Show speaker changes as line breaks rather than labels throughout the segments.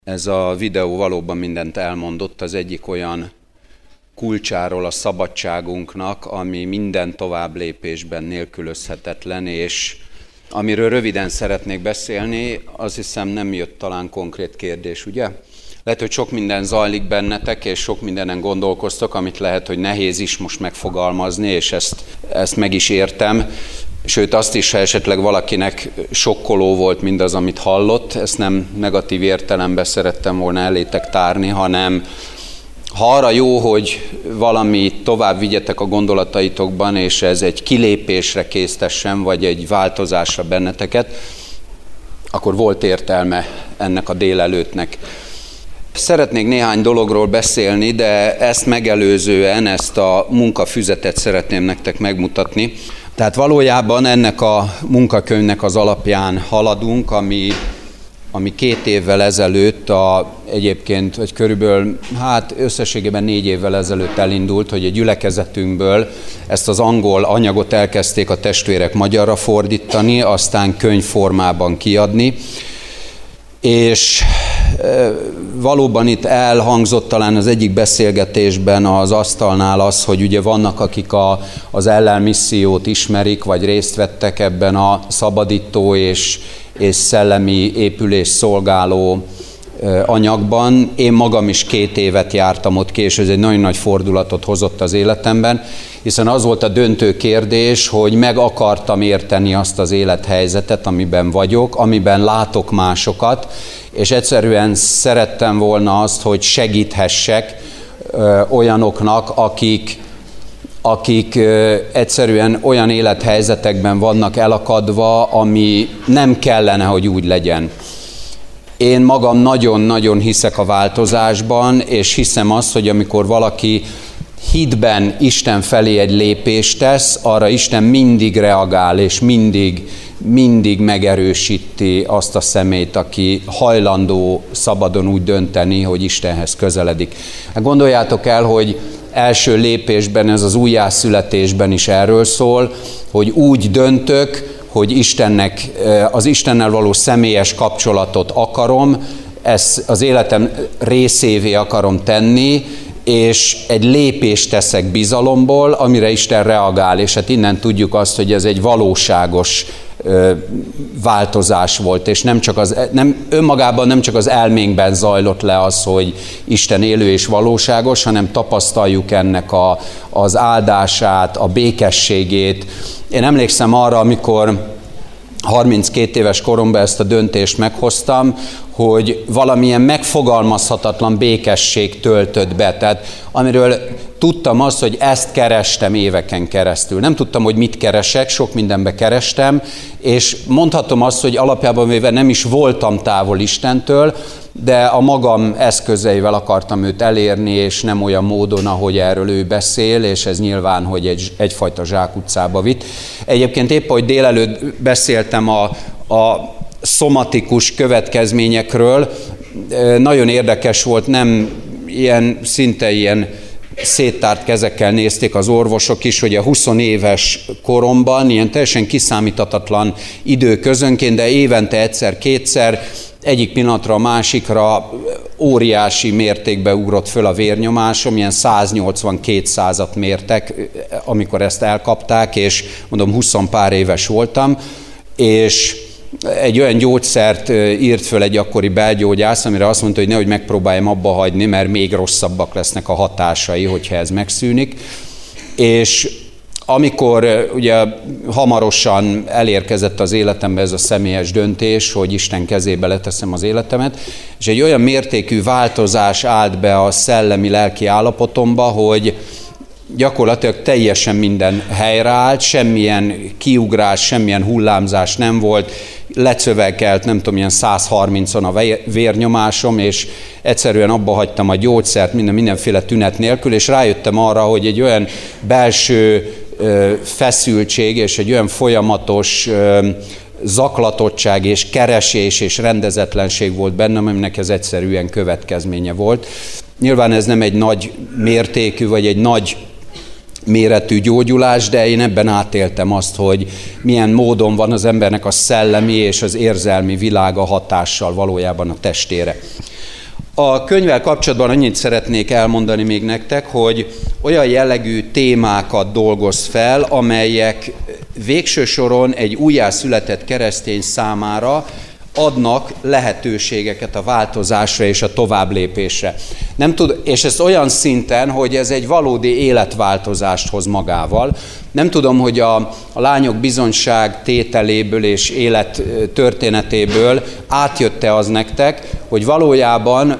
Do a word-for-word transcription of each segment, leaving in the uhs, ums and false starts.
Ez a videó valóban mindent elmondott, az egyik olyan kulcsáról a szabadságunknak, ami minden tovább lépésben nélkülözhetetlen, és amiről röviden szeretnék beszélni, azt hiszem nem jött talán konkrét kérdés, ugye? Lehet, hogy sok minden zajlik bennetek, és sok mindenen gondolkoztok, amit lehet, hogy nehéz is most megfogalmazni, és ezt, ezt meg is értem. Sőt, azt is, ha esetleg valakinek sokkoló volt mindaz, amit hallott, ezt nem negatív értelemben szerettem volna elétek tárni, hanem ha arra jó, hogy valami tovább vigyetek a gondolataitokban, és ez egy kilépésre késztessen, vagy egy változásra benneteket, akkor volt értelme ennek a délelőttnek. Szeretnék néhány dologról beszélni, de ezt megelőzően ezt a munkafüzetet szeretném nektek megmutatni. Tehát valójában ennek a munkakönyvnek az alapján haladunk, ami, ami két évvel ezelőtt, a, egyébként, vagy körülbelül, hát összességében négy évvel ezelőtt elindult, hogy a gyülekezetünkből ezt az angol anyagot elkezdték a testvérek magyarra fordítani, aztán könyvformában kiadni, és valóban itt elhangzott talán az egyik beszélgetésben az asztalnál az, hogy ugye vannak, akik a, az ellenmissziót ismerik, vagy részt vettek ebben a szabadító és, és szellemi épülés szolgáló anyagban. Én magam is két évet jártam ott ki, és ez egy nagyon nagy fordulatot hozott az életemben, hiszen az volt a döntő kérdés, hogy meg akartam érteni azt az élethelyzetet, amiben vagyok, amiben látok másokat, és egyszerűen szerettem volna azt, hogy segíthessek ö, olyanoknak, akik, akik ö, egyszerűen olyan élethelyzetekben vannak elakadva, ami nem kellene, hogy úgy legyen. Én magam nagyon-nagyon hiszek a változásban, és hiszem azt, hogy amikor valaki hitben Isten felé egy lépést tesz, arra Isten mindig reagál, és mindig, mindig megerősíti azt a személyt, aki hajlandó szabadon úgy dönteni, hogy Istenhez közeledik. Gondoljátok el, hogy első lépésben, ez az újjászületésben is erről szól, hogy úgy döntök, hogy Istennek, az Istennel való személyes kapcsolatot akarom, ezt az életem részévé akarom tenni, és egy lépést teszek bizalomból, amire Isten reagál, és hát innen tudjuk azt, hogy ez egy valóságos ö, változás volt, és nem csak az, nem, önmagában nem csak az elménkben zajlott le az, hogy Isten élő és valóságos, hanem tapasztaljuk ennek a, az áldását, a békességét. Én emlékszem arra, amikor harminckét éves koromban ezt a döntést meghoztam, hogy valamilyen megfogalmazhatatlan békesség töltött be. Tehát amiről tudtam azt, hogy ezt kerestem éveken keresztül. Nem tudtam, hogy mit keresek, sok mindenbe kerestem, és mondhatom azt, hogy alapjában véve nem is voltam távol Istentől, de a magam eszközeivel akartam őt elérni, és nem olyan módon, ahogy erről ő beszél, és ez nyilván, hogy egy, egyfajta zsákutcába vitt. Egyébként épp, hogy délelőtt beszéltem a, a szomatikus következményekről, nagyon érdekes volt, nem ilyen, szinte ilyen széttárt kezekkel nézték az orvosok is, hogy a húsz éves koromban, ilyen teljesen kiszámíthatatlan időközönként, de évente egyszer-kétszer, egyik pillanatra a másikra óriási mértékben ugrott föl a vérnyomásom, ilyen száznyolcvan-kétszázat mértek, amikor ezt elkapták, és mondom, húsz pár éves voltam, és egy olyan gyógyszert írt föl egy akkori belgyógyász, amire azt mondta, hogy nehogy megpróbáljam abba hagyni, mert még rosszabbak lesznek a hatásai, hogyha ez megszűnik. És amikor ugye hamarosan elérkezett az életembe ez a személyes döntés, hogy Isten kezébe leteszem az életemet, és egy olyan mértékű változás állt be a szellemi-lelki állapotomba, hogy gyakorlatilag teljesen minden helyreállt, semmilyen kiugrás, semmilyen hullámzás nem volt, lecövekelt, nem tudom, ilyen száz harmincon a vérnyomásom, és egyszerűen abba hagytam a gyógyszert minden, mindenféle tünet nélkül, és rájöttem arra, hogy egy olyan belső ö, feszültség, és egy olyan folyamatos ö, zaklatottság, és keresés, és rendezetlenség volt bennem, aminek ez egyszerűen következménye volt. Nyilván ez nem egy nagy mértékű, vagy egy nagy méretű gyógyulás, de én ebben átéltem azt, hogy milyen módon van az embernek a szellemi és az érzelmi világa hatással valójában a testére. A könyvvel kapcsolatban annyit szeretnék elmondani még nektek, hogy olyan jellegű témákat dolgoz fel, amelyek végső soron egy újjászületett keresztény számára adnak lehetőségeket a változásra és a továbblépésre. Nem tud, és ez olyan szinten, hogy ez egy valódi életváltozást hoz magával. Nem tudom, hogy a, a lányok bizonyság tételéből és élet történetéből átjött-e az nektek, hogy valójában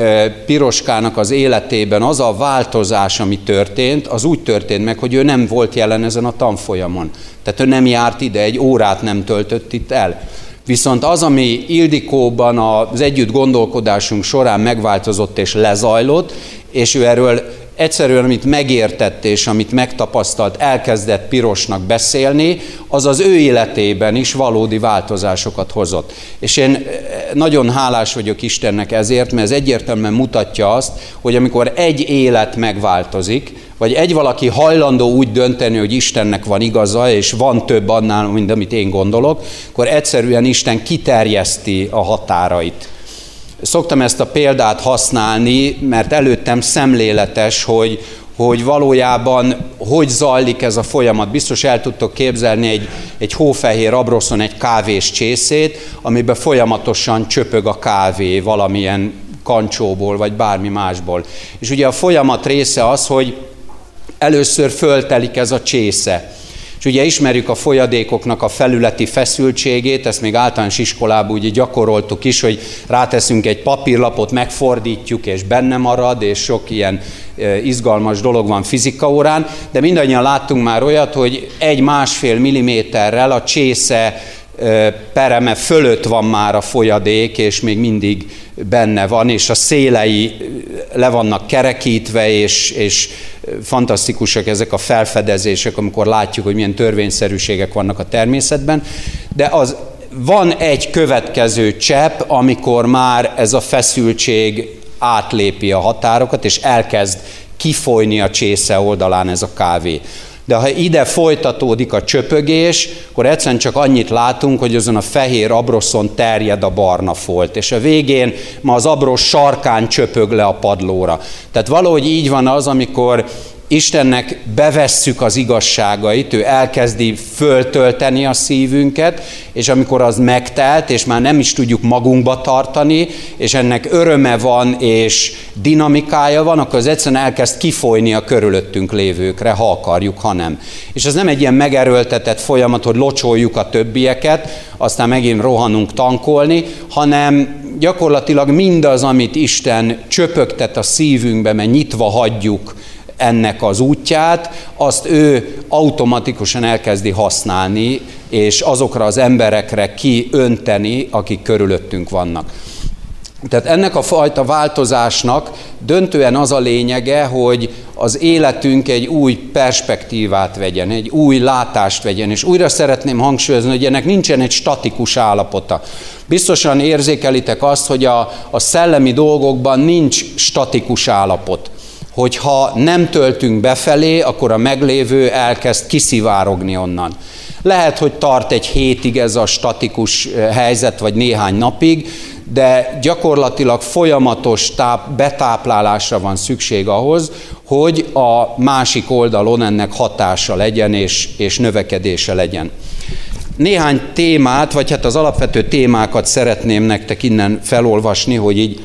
Piroskának az életében az a változás, ami történt, az úgy történt meg, hogy ő nem volt jelen ezen a tanfolyamon. Tehát ő nem járt ide, egy órát nem töltött itt el. Viszont az, ami Ildikóban az együtt gondolkodásunk során megváltozott és lezajlott, és ő erről egyszerűen, amit megértett és amit megtapasztalt, elkezdett Pirosnak beszélni, az az ő életében is valódi változásokat hozott. És én nagyon hálás vagyok Istennek ezért, mert ez egyértelműen mutatja azt, hogy amikor egy élet megváltozik, vagy egy valaki hajlandó úgy dönteni, hogy Istennek van igaza, és van több annál, mint amit én gondolok, akkor egyszerűen Isten kiterjeszti a határait. Szoktam ezt a példát használni, mert előttem szemléletes, hogy, hogy valójában hogy zajlik ez a folyamat. Biztos el tudtok képzelni egy, egy hófehér abroszon egy kávés csészét, amiben folyamatosan csöpög a kávé valamilyen kancsóból, vagy bármi másból. És ugye a folyamat része az, hogy először föltelik ez a csésze. És ugye ismerjük a folyadékoknak a felületi feszültségét, ezt még általános iskolában ugye gyakoroltuk is, hogy ráteszünk egy papírlapot, megfordítjuk, és benne marad, és sok ilyen izgalmas dolog van fizikaórán, de mindannyian láttunk már olyat, hogy egy-másfél milliméterrel a csésze pereme fölött van már a folyadék, és még mindig benne van, és a szélei le vannak kerekítve, és, és fantasztikusak ezek a felfedezések, amikor látjuk, hogy milyen törvényszerűségek vannak a természetben, de az van egy következő csepp, amikor már ez a feszültség átlépi a határokat, és elkezd kifolyni a csésze oldalán ez a kávé. De ha ide folytatódik a csöpögés, akkor egyszerűen csak annyit látunk, hogy azon a fehér abroszon terjed a barna folt, és a végén ma az abrosz sarkán csöpög le a padlóra. Tehát valahogy így van az, amikor Istennek bevesszük az igazságait, ő elkezdi föltölteni a szívünket, és amikor az megtelt, és már nem is tudjuk magunkba tartani, és ennek öröme van, és dinamikája van, akkor az egyszerűen elkezd kifolyni a körülöttünk lévőkre, ha akarjuk, ha nem. És ez nem egy ilyen megerőltetett folyamat, hogy locsoljuk a többieket, aztán megint rohanunk tankolni, hanem gyakorlatilag mindaz, amit Isten csöpögtet a szívünkbe, mert nyitva hagyjuk ennek az útját, azt ő automatikusan elkezdi használni, és azokra az emberekre kiönteni, akik körülöttünk vannak. Tehát ennek a fajta változásnak döntően az a lényege, hogy az életünk egy új perspektívát vegyen, egy új látást vegyen, és újra szeretném hangsúlyozni, hogy ennek nincsen egy statikus állapota. Biztosan érzékelitek azt, hogy a, a szellemi dolgokban nincs statikus állapot. Hogyha nem töltünk befelé, akkor a meglévő elkezd kiszivárogni onnan. Lehet, hogy tart egy hétig ez a statikus helyzet, vagy néhány napig, de gyakorlatilag folyamatos táp, betáplálásra van szükség ahhoz, hogy a másik oldalon ennek hatása legyen, és, és növekedése legyen. Néhány témát, vagy hát az alapvető témákat szeretném nektek innen felolvasni, hogy így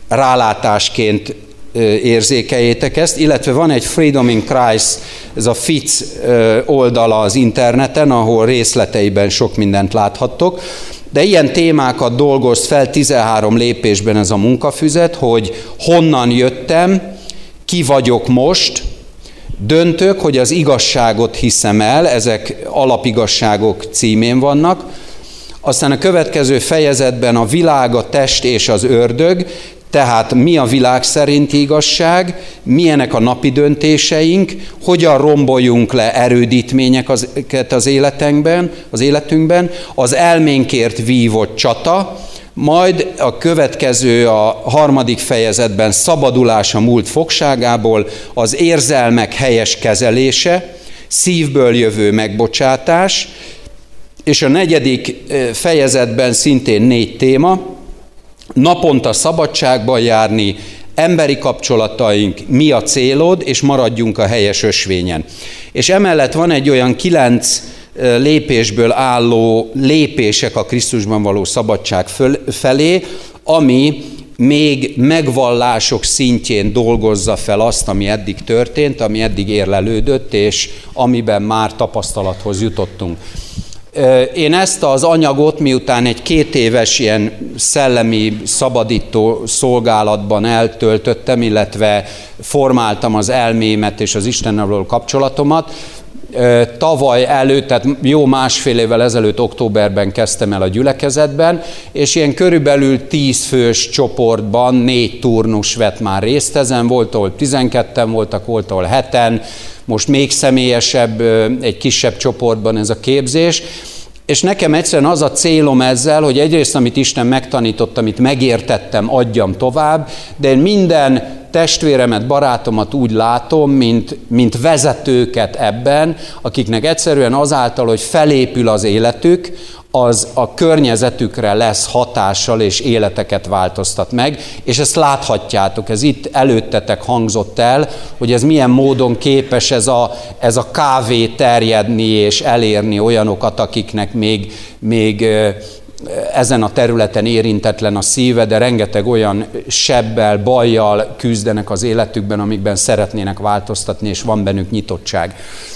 rálátásként érzékeljétek ezt, illetve van egy Freedom in Christ, ez a Fitz oldala az interneten, ahol részleteiben sok mindent láthattok, de ilyen témákat dolgoz fel tizenhárom lépésben ez a munkafüzet, hogy honnan jöttem, ki vagyok most, döntök, hogy az igazságot hiszem el, ezek alapigasságok címén vannak, aztán a következő fejezetben a világ, a test és az ördög, tehát mi a világ szerinti igazság, milyenek a napi döntéseink, hogyan romboljunk le erődítményeket az életünkben, az életünkben, az elménkért vívott csata, majd a következő, a harmadik fejezetben szabadulás a múlt fogságából, az érzelmek helyes kezelése, szívből jövő megbocsátás, és a negyedik fejezetben szintén négy téma, naponta szabadságban járni, emberi kapcsolataink, mi a célod, és maradjunk a helyes ösvényen. És emellett van egy olyan kilenc lépésből álló lépések a Krisztusban való szabadság felé, ami még megvallások szintjén dolgozza fel azt, ami eddig történt, ami eddig érlelődött, és amiben már tapasztalathoz jutottunk. Én ezt az anyagot, miután egy két éves ilyen szellemi szabadító szolgálatban eltöltöttem, illetve formáltam az elmémet és az Istennel való kapcsolatomat, tavaly előtt, tehát jó másfél évvel ezelőtt októberben kezdtem el a gyülekezetben, és ilyen körülbelül tíz fős csoportban négy turnus vett már részt ezen, volt, ahol tizenketten voltak, volt, ahol heten, most még személyesebb, egy kisebb csoportban ez a képzés, és nekem egyszerűen az a célom ezzel, hogy egyrészt, amit Isten megtanított, amit megértettem, adjam tovább, de én minden testvéremet, barátomat úgy látom, mint, mint vezetőket ebben, akiknek egyszerűen azáltal, hogy felépül az életük, az a környezetükre lesz hatással, és életeket változtat meg, és ezt láthatjátok, ez itt előttetek hangzott el, hogy ez milyen módon képes ez a, ez a kávé terjedni, és elérni olyanokat, akiknek még, még ezen a területen érintetlen a szíve, de rengeteg olyan sebbel, bajjal küzdenek az életükben, amikben szeretnének változtatni, és van bennük nyitottság.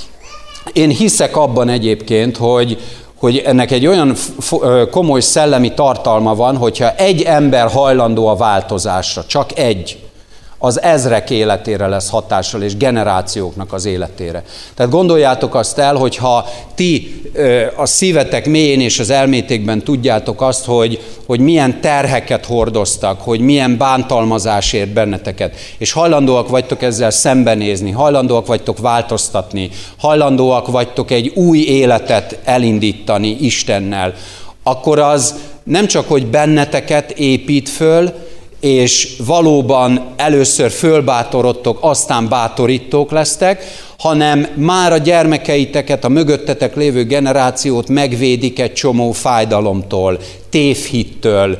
Én hiszek abban egyébként, hogy, hogy ennek egy olyan komoly szellemi tartalma van, hogyha egy ember hajlandó a változásra, csak egy, az ezrek életére lesz hatással, és generációknak az életére. Tehát gondoljátok azt el, hogyha ti a szívetek mélyén és az elmétékben tudjátok azt, hogy, hogy milyen terheket hordoztak, hogy milyen bántalmazás ért benneteket, és hajlandóak vagytok ezzel szembenézni, hajlandóak vagytok változtatni, hajlandóak vagytok egy új életet elindítani Istennel, akkor az nem csak, hogy benneteket épít föl, és valóban először fölbátorodtok, aztán bátorítók lesztek, hanem már a gyermekeiteket, a mögöttetek lévő generációt megvédik egy csomó fájdalomtól, tévhittől,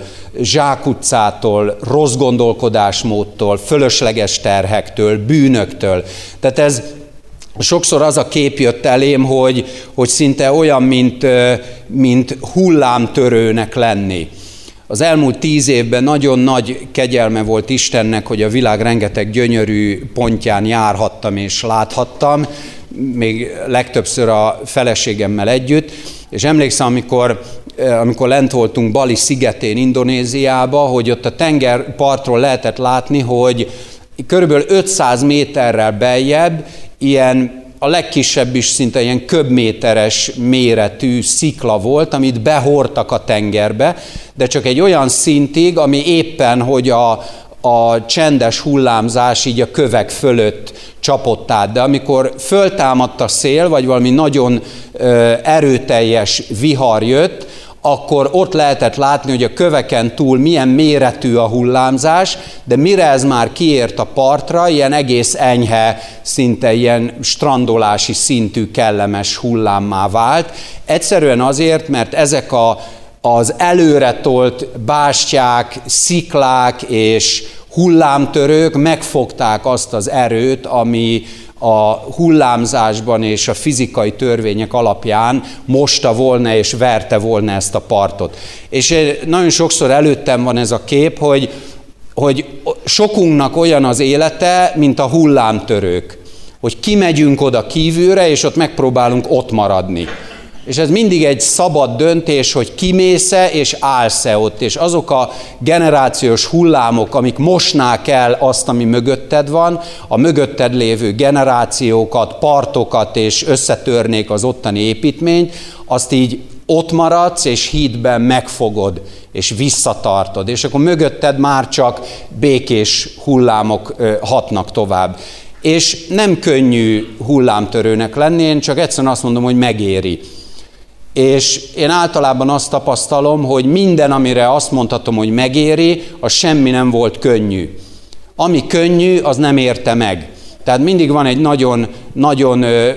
zsákutcától, rossz gondolkodásmódtól, fölösleges terhektől, bűnöktől. Tehát ez sokszor az a kép jött elém, hogy, hogy szinte olyan, mint, mint hullámtörőnek lenni. Az elmúlt tíz évben nagyon nagy kegyelme volt Istennek, hogy a világ rengeteg gyönyörű pontján járhattam és láthattam, még legtöbbször a feleségemmel együtt, és emlékszem, amikor, amikor lent voltunk Bali szigetén, Indonéziába, hogy ott a tengerpartról lehetett látni, hogy körülbelül ötszáz méterrel beljebb ilyen a legkisebb is szinte ilyen köbméteres méretű szikla volt, amit behordtak a tengerbe, de csak egy olyan szintig, ami éppen, hogy a, a csendes hullámzás így a kövek fölött csapott át. De amikor föltámadt a szél, vagy valami nagyon ö, erőteljes vihar jött, akkor ott lehetett látni, hogy a köveken túl milyen méretű a hullámzás, de mire ez már kiért a partra, ilyen egész enyhe, szinte ilyen strandolási szintű kellemes hullámmá vált. Egyszerűen azért, mert ezek a, az előretolt bástyák, sziklák és hullámtörők megfogták azt az erőt, ami a hullámzásban és a fizikai törvények alapján mosta volna és verte volna ezt a partot. És nagyon sokszor előttem van ez a kép, hogy, hogy sokunknak olyan az élete, mint a hullámtörők, hogy kimegyünk oda kívülre, és ott megpróbálunk ott maradni. És ez mindig egy szabad döntés, hogy kimész-e és állsz-e ott, és azok a generációs hullámok, amik mosnák el azt, ami mögötted van, a mögötted lévő generációkat, partokat, és összetörnék az ottani építményt, azt így ott maradsz, és hídben megfogod, és visszatartod, és akkor mögötted már csak békés hullámok hatnak tovább. És nem könnyű hullámtörőnek lenni, én csak egyszerűen azt mondom, hogy megéri. És én általában azt tapasztalom, hogy minden, amire azt mondhatom, hogy megéri, az semmi nem volt könnyű. Ami könnyű, az nem érte meg. Tehát mindig van egy nagyon, nagyon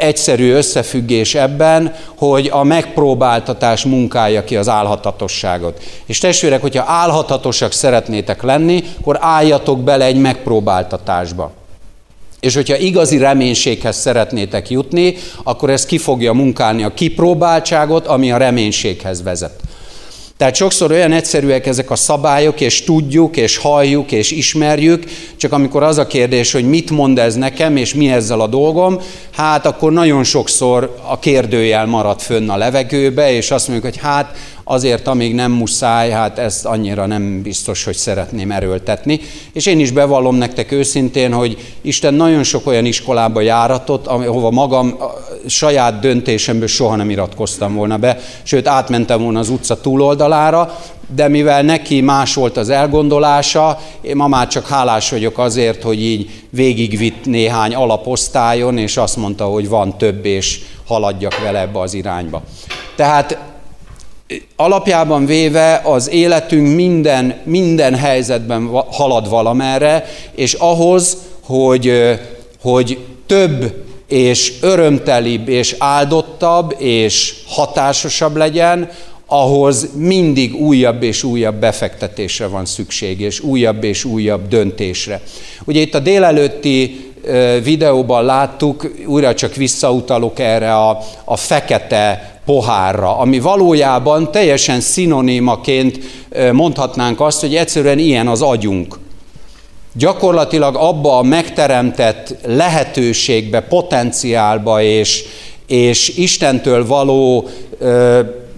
egyszerű összefüggés ebben, hogy a megpróbáltatás munkálja ki az álhatatosságot. És testvérek, hogyha álhatatosak szeretnétek lenni, akkor álljatok bele egy megpróbáltatásba. És hogyha igazi reménységhez szeretnétek jutni, akkor ez ki fogja munkálni a kipróbáltságot, ami a reménységhez vezet. Tehát sokszor olyan egyszerűek ezek a szabályok, és tudjuk, és halljuk, és ismerjük, csak amikor az a kérdés, hogy mit mond ez nekem, és mi ezzel a dolgom, hát akkor nagyon sokszor a kérdőjel marad fönn a levegőbe, és azt mondjuk, hogy hát azért, amíg nem muszáj, hát ezt annyira nem biztos, hogy szeretném erőltetni. És én is bevallom nektek őszintén, hogy Isten nagyon sok olyan iskolába járatott, ahova magam saját döntésemből soha nem iratkoztam volna be, sőt átmentem volna az utca túloldalára, de mivel neki más volt az elgondolása, én ma már csak hálás vagyok azért, hogy így végigvitt néhány alaposztályon, és azt mondta, hogy van több, és haladjak vele ebbe az irányba. Tehát alapjában véve az életünk minden, minden helyzetben halad valamerre, és ahhoz, hogy, hogy több és örömtelibb és áldottabb és hatásosabb legyen, ahhoz mindig újabb és újabb befektetésre van szükség, és újabb és újabb döntésre. Ugye itt a délelőtti videóban láttuk, újra csak visszautalok erre a, a fekete pohárra, ami valójában teljesen szinonimaként mondhatnánk azt, hogy egyszerűen ilyen az agyunk. Gyakorlatilag abba a megteremtett lehetőségbe, potenciálba és, és Istentől való ö,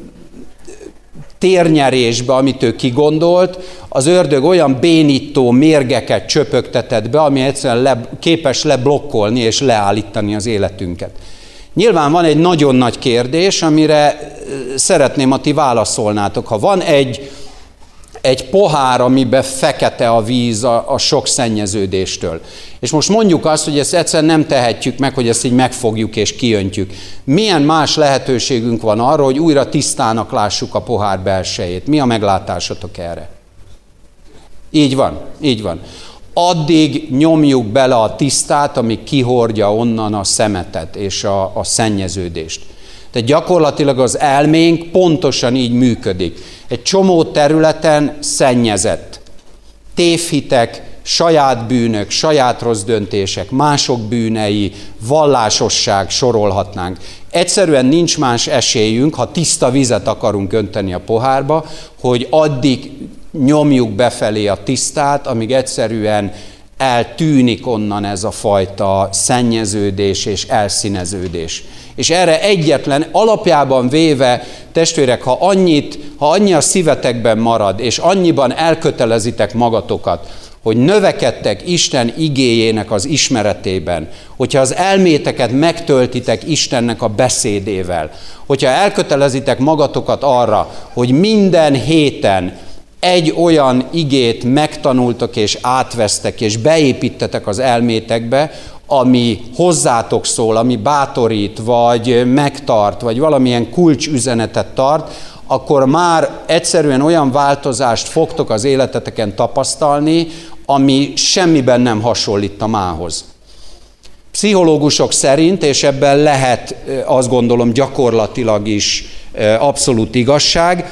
térnyerésbe, amit ő kigondolt, az ördög olyan bénító mérgeket csöpögtetett be, ami egyszerűen le, képes leblokkolni és leállítani az életünket. Nyilván van egy nagyon nagy kérdés, amire szeretném, ha ti válaszolnátok. Ha van egy, egy pohár, amiben fekete a víz a, a sok szennyeződéstől, és most mondjuk azt, hogy ezt egyszerűen nem tehetjük meg, hogy ezt így megfogjuk és kiöntjük. Milyen más lehetőségünk van arra, hogy újra tisztának lássuk a pohár belsejét? Mi a meglátásotok erre? Így van, így van. Addig nyomjuk bele a tisztát, amíg kihordja onnan a szemetet és a, a szennyeződést. Tehát gyakorlatilag az elménk pontosan így működik. Egy csomó területen szennyezett. Tévhitek, saját bűnök, saját rossz döntések, mások bűnei, vallásosság, sorolhatnánk. Egyszerűen nincs más esélyünk, ha tiszta vizet akarunk önteni a pohárba, hogy addig nyomjuk befelé a tisztát, amíg egyszerűen eltűnik onnan ez a fajta szennyeződés és elszíneződés. És erre egyetlen, alapjában véve, testvérek, ha annyit, ha annyi a szívetekben marad, és annyiban elkötelezitek magatokat, hogy növekedtek Isten igéjének az ismeretében, hogyha az elméteket megtöltitek Istennek a beszédével, hogyha elkötelezitek magatokat arra, hogy minden héten egy olyan igét megtanultok és átvesztek, és beépítetek az elmétekbe, ami hozzátok szól, ami bátorít, vagy megtart, vagy valamilyen kulcsüzenetet tart, akkor már egyszerűen olyan változást fogtok az életeteken tapasztalni, ami semmiben nem hasonlít a mához. Pszichológusok szerint, és ebben lehet, azt gondolom, gyakorlatilag is abszolút igazság,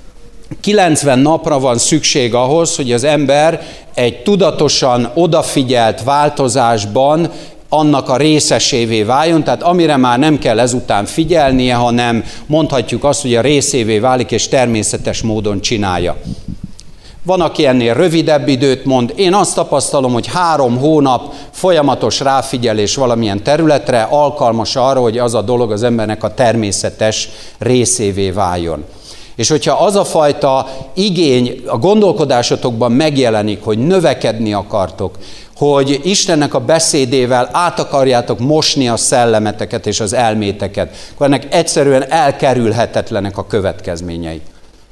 kilencven napra van szükség ahhoz, hogy az ember egy tudatosan odafigyelt változásban annak a részesévé váljon, tehát amire már nem kell ezután figyelnie, hanem mondhatjuk azt, hogy a részévé válik, és természetes módon csinálja. Van, aki ennél rövidebb időt mond. Én azt tapasztalom, hogy három hónap folyamatos ráfigyelés valamilyen területre alkalmas arra, hogy az a dolog az embernek a természetes részévé váljon. És hogyha az a fajta igény a gondolkodásotokban megjelenik, hogy növekedni akartok, hogy Istennek a beszédével át akarjátok mosni a szellemeteket és az elméteket, akkor ennek egyszerűen elkerülhetetlenek a következményei.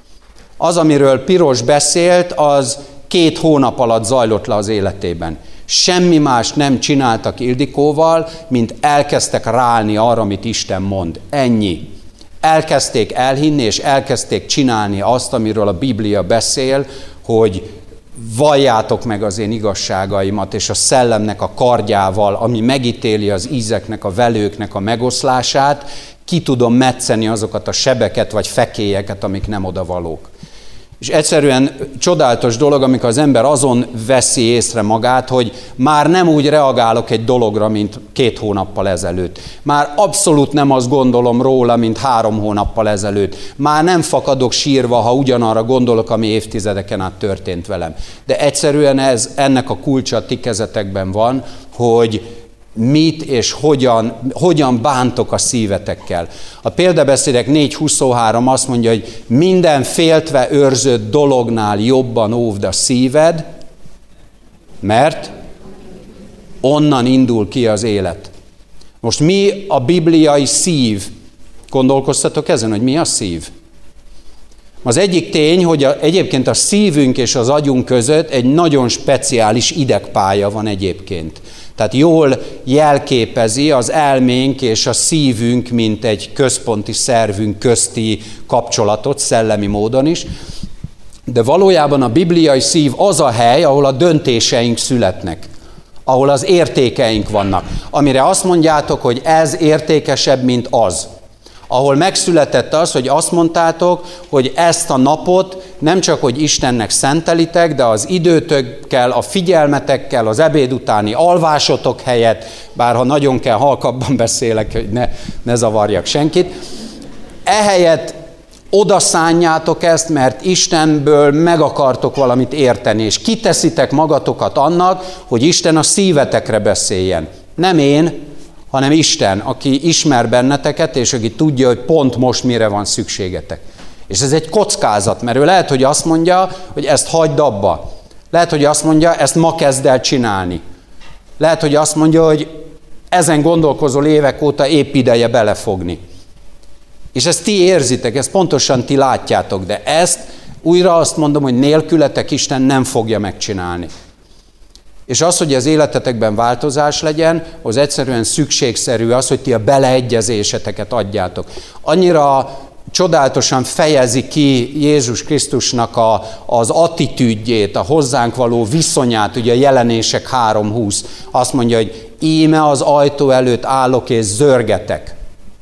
Az, amiről Piros beszélt, az két hónap alatt zajlott le az életében. Semmi más nem csináltak Ildikóval, mint elkezdtek ráállni arra, amit Isten mond. Ennyi. Elkezdték elhinni, és elkezdték csinálni azt, amiről a Biblia beszél, hogy valljátok meg az én igazságaimat, és a szellemnek a kardjával, ami megítéli az ízeknek, a velőknek a megoszlását, ki tudom metszeni azokat a sebeket vagy fekélyeket, amik nem odavalók. És egyszerűen csodálatos dolog, amikor az ember azon veszi észre magát, hogy már nem úgy reagálok egy dologra, mint két hónappal ezelőtt. Már abszolút nem azt gondolom róla, mint három hónappal ezelőtt. Már nem fakadok sírva, ha ugyanarra gondolok, ami évtizedeken át történt velem. De egyszerűen ez, ennek a kulcsa a ti kezetekben van, hogy mit és hogyan, hogyan bántok a szívetekkel. A példabeszédek négy huszonhárom azt mondja, hogy minden féltve őrzött dolognál jobban óvd a szíved, mert onnan indul ki az élet. Most mi a bibliai szív? Gondolkoztatok ezen, hogy mi a szív? Az egyik tény, hogy a, egyébként a szívünk és az agyunk között egy nagyon speciális idegpálya van egyébként. Tehát jól jelképezi az elménk és a szívünk, mint egy központi szervünk közti kapcsolatot, szellemi módon is. De valójában a bibliai szív az a hely, ahol a döntéseink születnek, ahol az értékeink vannak, amire azt mondjátok, hogy ez értékesebb, mint az. Ahol megszületett az, hogy azt mondtátok, hogy ezt a napot nem csak, hogy Istennek szentelitek, de az időtökkel, a figyelmetekkel, az ebéd utáni alvásotok helyett, bár ha nagyon kell, halkabban beszélek, hogy ne, ne zavarjak senkit, ehelyett odaszánjátok ezt, mert Istenből meg akartok valamit érteni, és kiteszitek magatokat annak, hogy Isten a szívetekre beszéljen. Nem én, hanem Isten, aki ismer benneteket, és aki tudja, hogy pont most mire van szükségetek. És ez egy kockázat, mert ő lehet, hogy azt mondja, hogy ezt hagyd abba. Lehet, hogy azt mondja, ezt ma kezd el csinálni. Lehet, hogy azt mondja, hogy ezen gondolkozol évek óta, épp ideje belefogni. És ezt ti érzitek, ezt pontosan ti látjátok, de ezt újra azt mondom, hogy nélkületek Isten nem fogja megcsinálni. És az, hogy az életetekben változás legyen, az egyszerűen szükségszerű az, hogy ti a beleegyezéseteket adjátok. Annyira csodálatosan fejezi ki Jézus Krisztusnak a, az attitűdjét, a hozzánk való viszonyát, ugye a Jelenések három húsz. Azt mondja, hogy íme az ajtó előtt állok és zörgetek.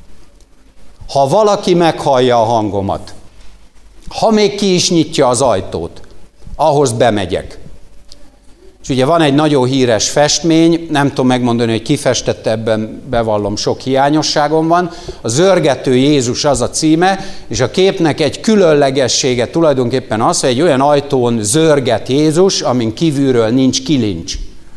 Ha valaki meghallja a hangomat, ha még ki is nyitja az ajtót, ahhoz bemegyek. És ugye van egy nagyon híres festmény, nem tudom megmondani, hogy ki festette, ebben bevallom, sok hiányosságom van. A Zörgető Jézus az a címe, és a képnek egy különlegessége tulajdonképpen az, hogy egy olyan ajtón zörget Jézus, amin kívülről nincs kilincs.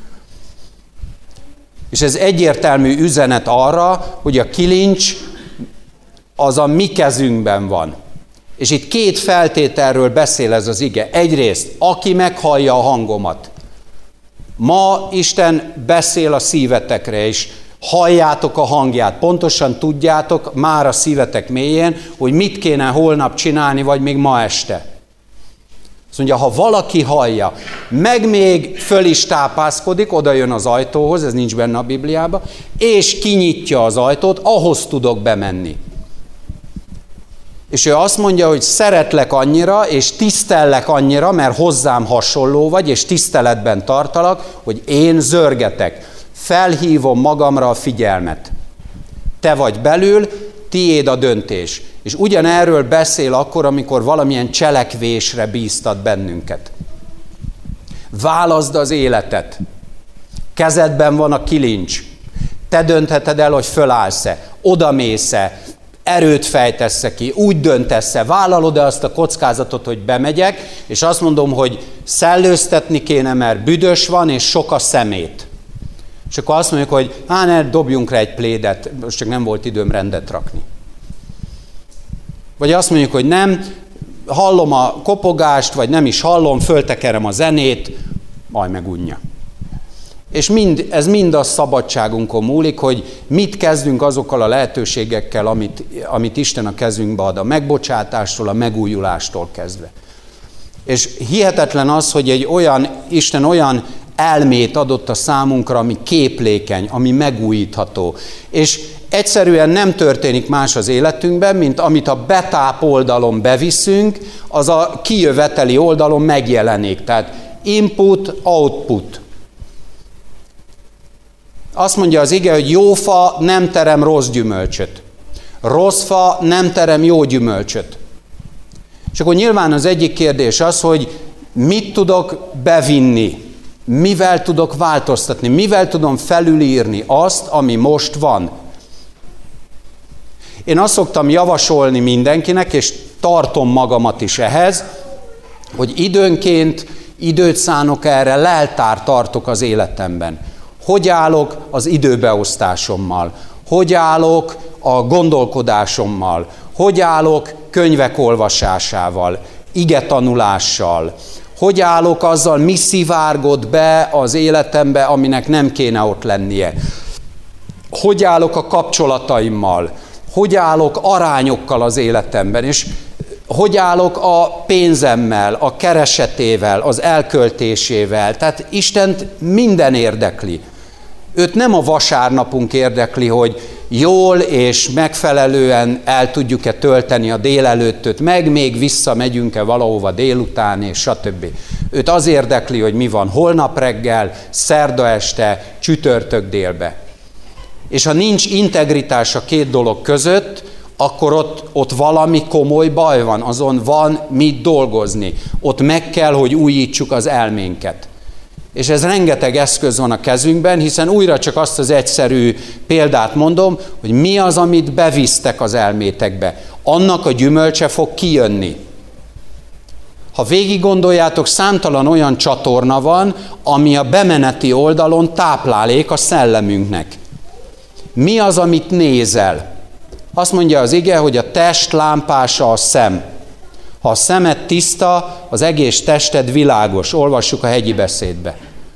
És ez egyértelmű üzenet arra, hogy a kilincs az a mi kezünkben van. És itt két feltételről beszél ez az ige. Egyrészt, aki meghallja a hangomat. Ma Isten beszél a szívetekre, és halljátok a hangját. Pontosan tudjátok már a szívetek mélyén, hogy mit kéne holnap csinálni, vagy még ma este. Azt mondja, ha valaki hallja, meg még föl is tápászkodik, oda jön az ajtóhoz, ez nincs benne a Bibliában, és kinyitja az ajtót, ahhoz tudok bemenni. És ő azt mondja, hogy szeretlek annyira, és tisztellek annyira, mert hozzám hasonló vagy, és tiszteletben tartalak, hogy én zörgetek. Felhívom magamra a figyelmet. Te vagy belül, tiéd a döntés. És ugyanerről beszél akkor, amikor valamilyen cselekvésre bíztat bennünket. Válaszd az életet. Kezedben van a kilincs. Te döntheted el, hogy fölállsz-e, odamész-e, erőt fejtesz ki, úgy döntesz-e, vállalod-e azt a kockázatot, hogy bemegyek, és azt mondom, hogy szellőztetni kéne, mert büdös van, és sok a szemét. És akkor azt mondjuk, hogy hát ne dobjunk rá egy plédet, most csak nem volt időm rendet rakni. Vagy azt mondjuk, hogy nem, hallom a kopogást, vagy nem is hallom, föltekerem a zenét, majd megunja. És mind, ez mind a szabadságunkon múlik, hogy mit kezdünk azokkal a lehetőségekkel, amit, amit Isten a kezünkbe ad, a megbocsátástól, a megújulástól kezdve. És hihetetlen az, hogy egy olyan, Isten olyan elmét adott a számunkra, ami képlékeny, ami megújítható. És egyszerűen nem történik más az életünkben, mint amit a betáp oldalon beviszünk, az a kijöveteli oldalon megjelenik. Tehát input, output. Azt mondja az ige, hogy jó fa nem terem rossz gyümölcsöt. Rossz fa nem terem jó gyümölcsöt. És akkor nyilván az egyik kérdés az, hogy mit tudok bevinni, mivel tudok változtatni, mivel tudom felülírni azt, ami most van. Én azt szoktam javasolni mindenkinek, és tartom magamat is ehhez, hogy időnként időt szánok erre, leltárt tartok az életemben. Hogy állok az időbeosztásommal? Hogy állok a gondolkodásommal? Hogy állok könyvek olvasásával, igetanulással? Hogy állok azzal, mi szivárgott be az életembe, aminek nem kéne ott lennie? Hogy állok a kapcsolataimmal? Hogy állok arányokkal az életemben? És hogy állok a pénzemmel, a keresetével, az elköltésével? Tehát Istent minden érdekli. Őt nem a vasárnapunk érdekli, hogy jól és megfelelően el tudjuk-e tölteni a délelőttöt, meg még visszamegyünk-e valahova délután, és stb. Őt az érdekli, hogy mi van holnap reggel, szerda este, csütörtök délbe. És ha nincs integritás a két dolog között, akkor ott, ott valami komoly baj van, azon van mit dolgozni. Ott meg kell, hogy újítsuk az elménket. És ez rengeteg eszköz van a kezünkben, hiszen újra csak azt az egyszerű példát mondom, hogy mi az, amit bevisztek az elmétekbe. Annak a gyümölcse fog kijönni. Ha végig gondoljátok, számtalan olyan csatorna van, ami a bemeneti oldalon táplálék a szellemünknek. Mi az, amit nézel? Azt mondja az ige, hogy a test lámpása a szem. Ha a szemed tiszta, az egész tested világos. Olvassuk a hegyi beszédbe.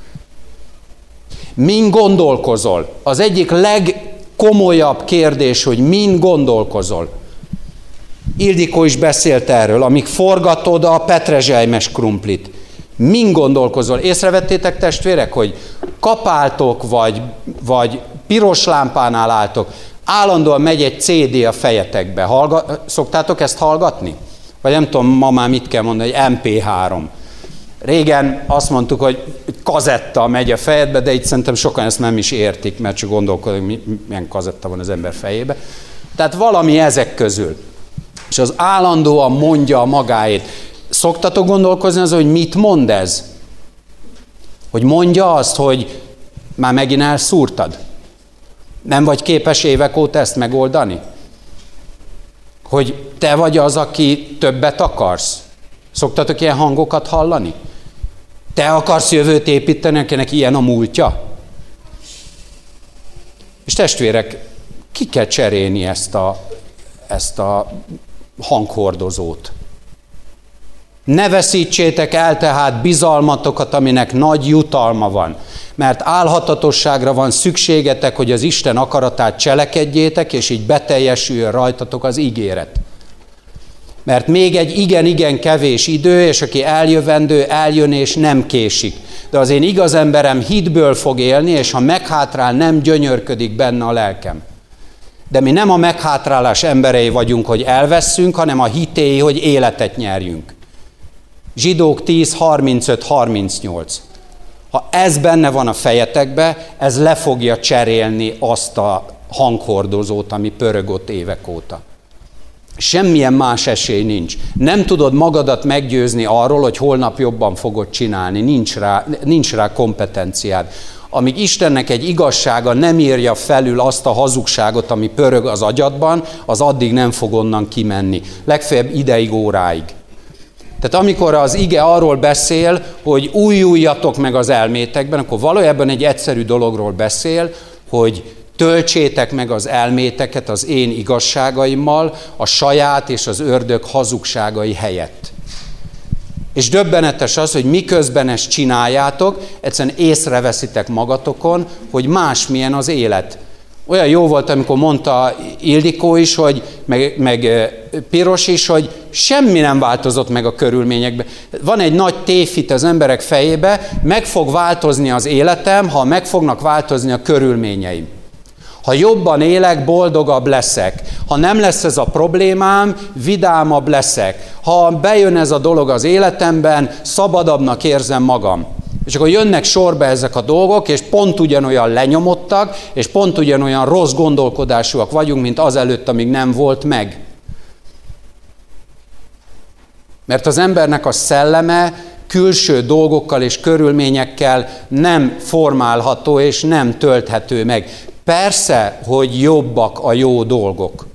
Min gondolkozol? Az egyik legkomolyabb kérdés, hogy min gondolkozol. Ildikó is beszélt erről, amíg forgatod a petrezselymes krumplit. Min gondolkozol? Észrevettétek, testvérek, hogy kapáltok, vagy, vagy piros lámpánál álltok, állandóan megy egy cé dé a fejetekbe. Hallga- Szoktátok ezt hallgatni? Vagy nem tudom, ma már mit kell mondani, hogy em pé három. Régen azt mondtuk, hogy kazetta megy a fejedbe, de itt szerintem sokan ezt nem is értik, mert csak gondolkodunk, milyen kazetta van az ember fejébe. Tehát valami ezek közül. És az állandóan mondja a magáét. Szoktatok gondolkozni azon, hogy mit mond ez? Hogy mondja azt, hogy már megint elszúrtad? Nem vagy képes évek óta ezt megoldani? Hogy te vagy az, aki többet akarsz? Szoktatok ilyen hangokat hallani? Te akarsz jövőt építeni, akinek ilyen a múltja? És testvérek, ki kell cserélni ezt a, ezt a hanghordozót. Ne veszítsétek el tehát bizalmatokat, aminek nagy jutalma van, mert álhatatosságra van szükségetek, hogy az Isten akaratát cselekedjétek, és így beteljesüljön rajtatok az ígéret. Mert még egy igen-igen kevés idő, és aki eljövendő, eljön és nem késik. De az én igaz emberem hitből fog élni, és ha meghátrál, nem gyönyörködik benne a lelkem. De mi nem a meghátrálás emberei vagyunk, hogy elvesszünk, hanem a hitéi, hogy életet nyerjünk. Zsidók tíz harmincöt harmincnyolc. Ha ez benne van a fejetekbe, ez le fogja cserélni azt a hanghordozót, ami pörög ott évek óta. Semmilyen más esély nincs. Nem tudod magadat meggyőzni arról, hogy holnap jobban fogod csinálni. Nincs rá, nincs rá kompetenciád. Amíg Istennek egy igazsága nem írja felül azt a hazugságot, ami pörög az agyadban, az addig nem fog onnan kimenni. Legfeljebb ideig, óráig. Tehát amikor az ige arról beszél, hogy újuljatok meg az elmétekben, akkor valójában egy egyszerű dologról beszél, hogy töltsétek meg az elméteket az én igazságaimmal, a saját és az ördög hazugságai helyett. És döbbenetes az, hogy miközben ezt csináljátok, egyszerűen észreveszitek magatokon, hogy másmilyen az élet. Olyan jó volt, amikor mondta Ildikó is, hogy, meg, meg Piros is, hogy semmi nem változott meg a körülményekben. Van egy nagy tévhit az emberek fejébe, meg fog változni az életem, ha meg fognak változni a körülményeim. Ha jobban élek, boldogabb leszek.
Ha nem lesz ez a problémám, vidámabb leszek. Ha bejön ez a dolog az életemben, szabadabbnak érzem magam. És akkor jönnek sorba ezek a dolgok, és pont ugyanolyan lenyomottak, és pont ugyanolyan rossz gondolkodásúak vagyunk, mint azelőtt, amíg nem volt meg. Mert az embernek a szelleme külső dolgokkal és körülményekkel nem formálható és nem tölthető meg. Persze, hogy jobbak a jó dolgok.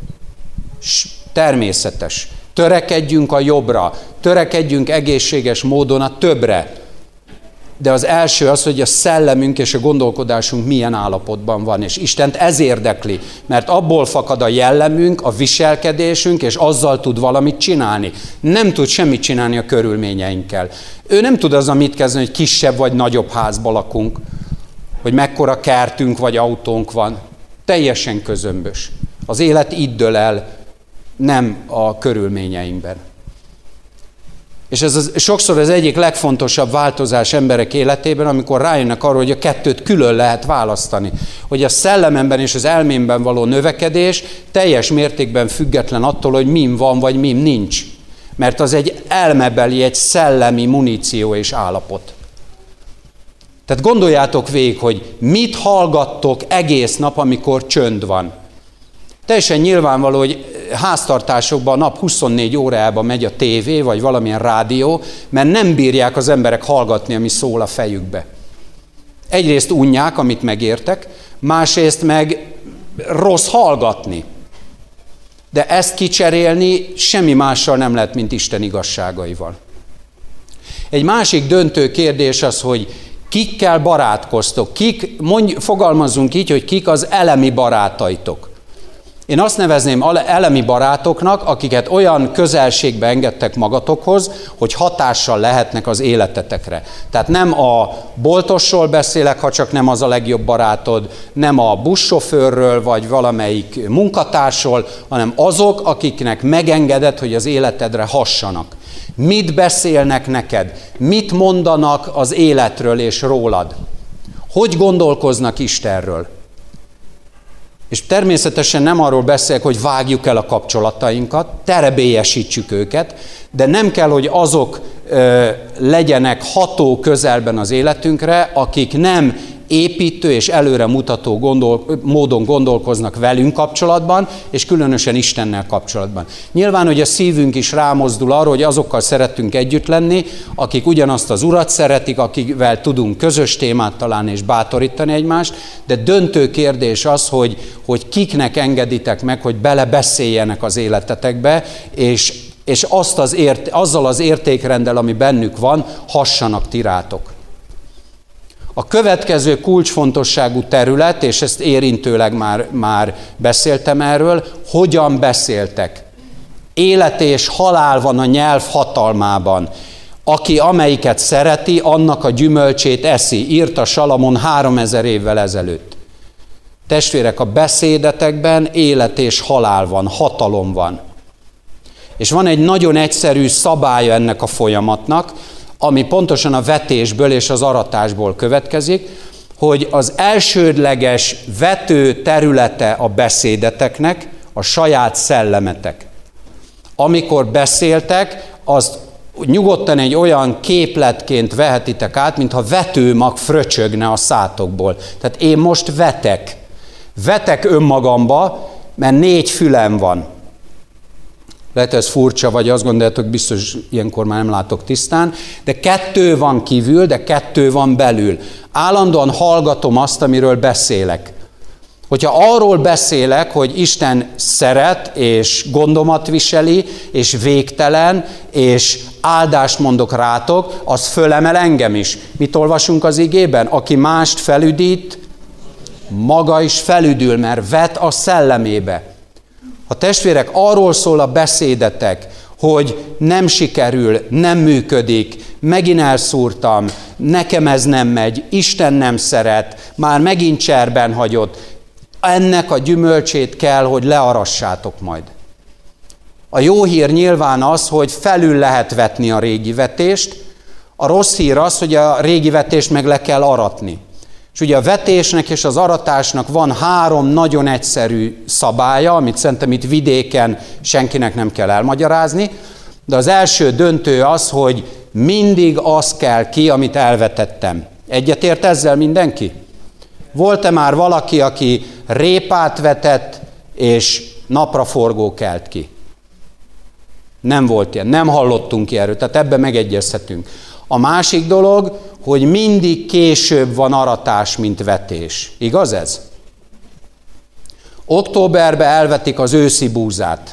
Természetes. Törekedjünk a jobbra, törekedjünk egészséges módon a többre. De az első az, hogy a szellemünk és a gondolkodásunk milyen állapotban van, és Istent ez érdekli, mert abból fakad a jellemünk, a viselkedésünk, és azzal tud valamit csinálni. Nem tud semmit csinálni a körülményeinkkel. Ő nem tud azzal mit kezdeni, hogy kisebb vagy nagyobb házba lakunk, hogy mekkora kertünk vagy autónk van. Teljesen közömbös. Az élet itt dől el, nem a körülményeinkben. És ez az, sokszor az egyik legfontosabb változás emberek életében, amikor rájönnek arra, hogy a kettőt külön lehet választani. Hogy a szellememben és az elmémben való növekedés teljes mértékben független attól, hogy mim van, vagy mim nincs. Mert az egy elmebeli, egy szellemi muníció és állapot. Tehát gondoljátok végig, hogy mit hallgattok egész nap, amikor csönd van. Teljesen nyilvánvaló, hogy háztartásokban a nap huszonnégy órájában megy a tévé, vagy valamilyen rádió, mert nem bírják az emberek hallgatni, ami szól a fejükbe. Egyrészt unják, amit megértek, másrészt meg rossz hallgatni. De ezt kicserélni semmi mással nem lehet, mint Isten igazságaival. Egy másik döntő kérdés az, hogy kikkel barátkoztok, kik, mondj, fogalmazzunk így, hogy kik az elemi barátaitok. Én azt nevezném elemi barátoknak, akiket olyan közelségbe engedtek magatokhoz, hogy hatással lehetnek az életetekre. Tehát nem a boltosról beszélek, ha csak nem az a legjobb barátod, nem a buszsofőrről, vagy valamelyik munkatársról, hanem azok, akiknek megengedett, hogy az életedre hassanak. Mit beszélnek neked? Mit mondanak az életről és rólad? Hogy gondolkoznak Istenről? És természetesen nem arról beszélek, hogy vágjuk el a kapcsolatainkat, terebélyesítsük őket, de nem kell, hogy azok ö, legyenek ható közelben az életünkre, akik nem építő és előremutató gondol, módon gondolkoznak velünk kapcsolatban, és különösen Istennel kapcsolatban. Nyilván, hogy a szívünk is rámozdul arra, hogy azokkal szeretünk együtt lenni, akik ugyanazt az Urat szeretik, akivel tudunk közös témát találni és bátorítani egymást, de döntő kérdés az, hogy, hogy kiknek engeditek meg, hogy belebeszéljenek az életetekbe, és, és azt az ért, azzal az értékrenddel, ami bennük van, hassanak ti rátok. A következő kulcsfontosságú terület, és ezt érintőleg már, már beszéltem erről, hogyan beszéltek. Élet és halál van a nyelv hatalmában. Aki amelyiket szereti, annak a gyümölcsét eszi, írta Salamon háromezer évvel ezelőtt. Testvérek, a beszédetekben élet és halál van, hatalom van. És van egy nagyon egyszerű szabálya ennek a folyamatnak, ami pontosan a vetésből és az aratásból következik, hogy az elsődleges vető területe a beszédeteknek a saját szellemetek. Amikor beszéltek, azt nyugodtan egy olyan képletként vehetitek át, mintha vetőmag fröcsögne a szátokból. Tehát én most vetek. Vetek önmagamba, mert négy fülem van. Lehet, ez furcsa, vagy azt gondoljátok, biztos ilyenkor már nem látok tisztán, de kettő van kívül, de kettő van belül. Állandóan hallgatom azt, amiről beszélek. Hogyha arról beszélek, hogy Isten szeret, és gondomat viseli, és végtelen, és áldást mondok rátok, az fölemel engem is. Mit olvasunk az igében? Aki mást felüdít, maga is felüdül, mert vet a szellemébe. Ha testvérek, arról szól a beszédetek, hogy nem sikerül, nem működik, megint elszúrtam, nekem ez nem megy, Isten nem szeret, már megint cserben hagyott, ennek a gyümölcsét kell, hogy learassátok majd. A jó hír nyilván az, hogy felül lehet vetni a régi vetést, a rossz hír az, hogy a régi vetést meg le kell aratni. És ugye a vetésnek és az aratásnak van három nagyon egyszerű szabálya, amit szerintem itt vidéken senkinek nem kell elmagyarázni, de az első döntő az, hogy mindig az kell ki, amit elvetettem. Egyetért ezzel mindenki? Volt-e már valaki, aki répát vetett, és napraforgó kelt ki? Nem volt ilyen, nem hallottunk ki erről, tehát ebben megegyezhetünk. A másik dolog, hogy mindig később van aratás, mint vetés. Igaz ez? Októberben elvetik az őszi búzát.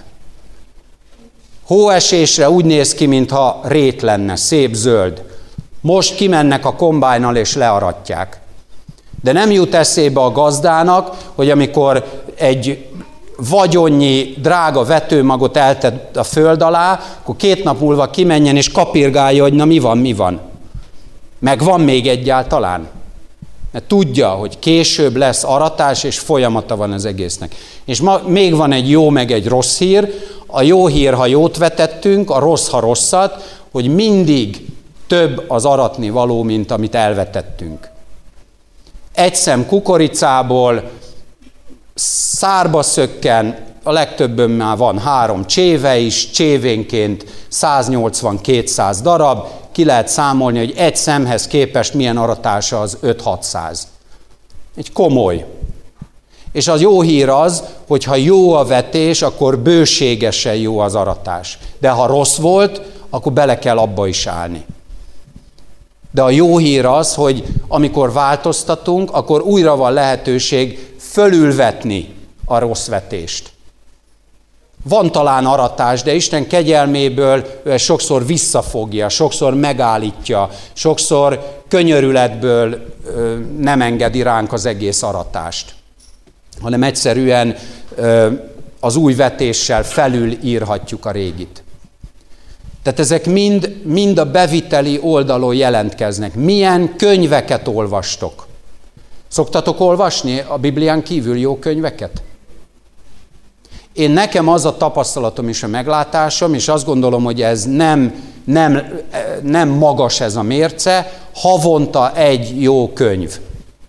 Hóesésre úgy néz ki, mintha rét lenne, szép zöld. Most kimennek a kombájnnal és learatják. De nem jut eszébe a gazdának, hogy amikor egy vagyonnyi drága vetőmagot eltett a föld alá, akkor két nap múlva kimenjen és kapirgálja, hogy na mi van, mi van. Meg van még egyáltalán. Mert tudja, hogy később lesz aratás, és folyamata van az egésznek. És ma még van egy jó, meg egy rossz hír. A jó hír, ha jót vetettünk, a rossz, ha rosszat, hogy mindig több az aratni való, mint amit elvetettünk. Egy szem kukoricából szárba szökken, a legtöbbön már van három cséve is, csévénként száznyolcvan-kétszáz darab, ki lehet számolni, hogy egy szemhez képest milyen aratása az öt-hatszáz. Egy komoly. És az jó hír az, hogy ha jó a vetés, akkor bőségesen jó az aratás. De ha rossz volt, akkor bele kell abba is állni. De a jó hír az, hogy amikor változtatunk, akkor újra van lehetőség fölülvetni a rossz vetést. Van talán aratás, de Isten kegyelméből sokszor visszafogja, sokszor megállítja, sokszor könyörületből nem engedi ránk az egész aratást, hanem egyszerűen az új vetéssel felülírhatjuk a régit. Tehát ezek mind, mind a beviteli oldalon jelentkeznek. Milyen könyveket olvastok? Szoktatok olvasni a Biblián kívül jó könyveket? Én nekem az a tapasztalatom és a meglátásom, és azt gondolom, hogy ez nem, nem, nem magas ez a mérce, havonta egy jó könyv.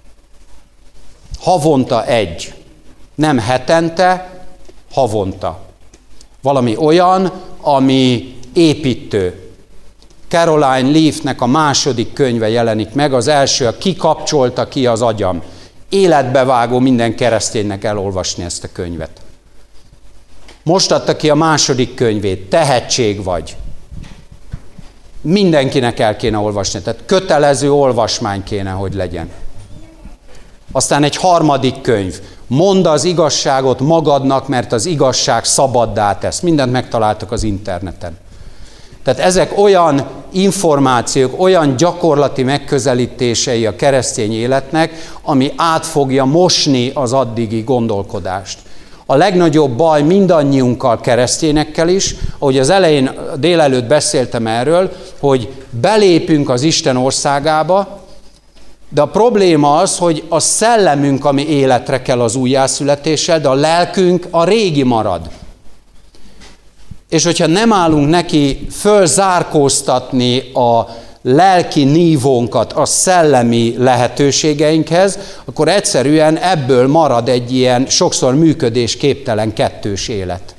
Havonta egy. Nem hetente, havonta. Valami olyan, ami építő. Caroline Leafnek a második könyve jelenik meg, az első, a Kikapcsolta ki az agyam. Életbevágó, minden kereszténynek elolvasni ezt a könyvet. Most adta ki a második könyvét, Tehetség vagy. Mindenkinek el kéne olvasni, tehát kötelező olvasmány kéne, hogy legyen. Aztán egy harmadik könyv, Mondd az igazságot magadnak, mert az igazság szabaddá tesz. Mindent megtaláltok az interneten. Tehát ezek olyan információk, olyan gyakorlati megközelítései a keresztény életnek, ami át fogja mosni az addigi gondolkodást. A legnagyobb baj mindannyiunkkal, keresztényekkel is, ahogy az elején délelőtt beszéltem erről, hogy belépünk az Isten országába, de a probléma az, hogy a szellemünk, ami életre kell az újjászületéssel, de a lelkünk a régi marad. És hogyha nem állunk neki fölzárkóztatni a lelki nívónkat a szellemi lehetőségeinkhez, akkor egyszerűen ebből marad egy ilyen sokszor működésképtelen kettős élet.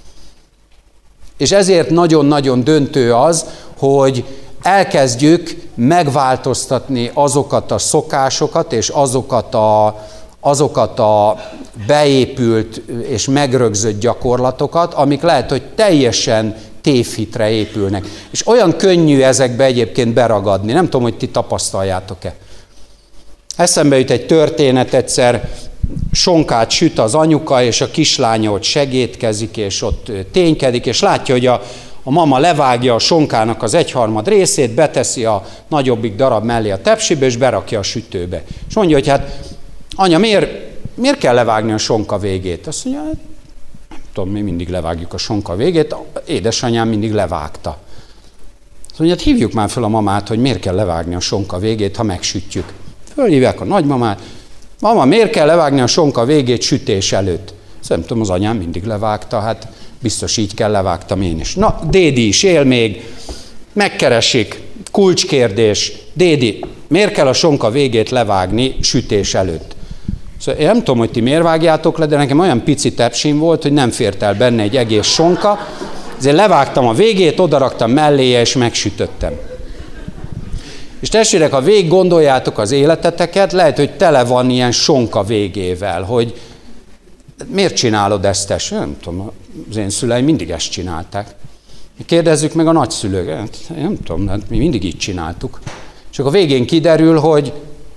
És ezért nagyon-nagyon döntő az, hogy elkezdjük megváltoztatni azokat a szokásokat és azokat a, azokat a beépült és megrögzött gyakorlatokat, amik lehet, hogy teljesen tévhitre épülnek. És olyan könnyű ezekbe egyébként beragadni. Nem tudom, hogy ti tapasztaljátok-e. Eszembe jut egy történet, egyszer sonkát süt az anyuka, és a kislánya ott segédkezik, és ott ténykedik, és látja, hogy a, a mama levágja a sonkának az egyharmad részét, beteszi a nagyobbik darab mellé a tepsibe, és berakja a sütőbe. És mondja, hogy hát anya, miért, miért kell levágni a sonka végét? Azt mondja, hát, nem tudom, mi mindig levágjuk a sonka végét, édesanyám mindig levágta. Azt mondja, hát hívjuk már fel a mamát, hogy miért kell levágni a sonka végét, ha megsütjük. Fölhívják a nagymamát, mama, miért kell levágni a sonka végét sütés előtt? Azt nem tudom, az anyám mindig levágta, hát biztos így kell, levágtam én is. Na, Dédi is él még, megkeresik, kulcskérdés, Dédi, miért kell a sonka végét levágni sütés előtt? Szóval én nem tudom, hogy ti miért vágjátok le, de nekem olyan pici tepsim volt, hogy nem fért el benne egy egész sonka, ezért levágtam a végét, odaraktam melléje, és megsütöttem. És testvérek, ha végig gondoljátok az életeteket, lehet, hogy tele van ilyen sonka végével, hogy miért csinálod ezt, testvére? Nem tudom, az én szüleim mindig ezt csinálták. Kérdezzük meg a nagyszülőket, nem tudom, hát mi mindig így csináltuk. És akkor a végén kiderül, hogy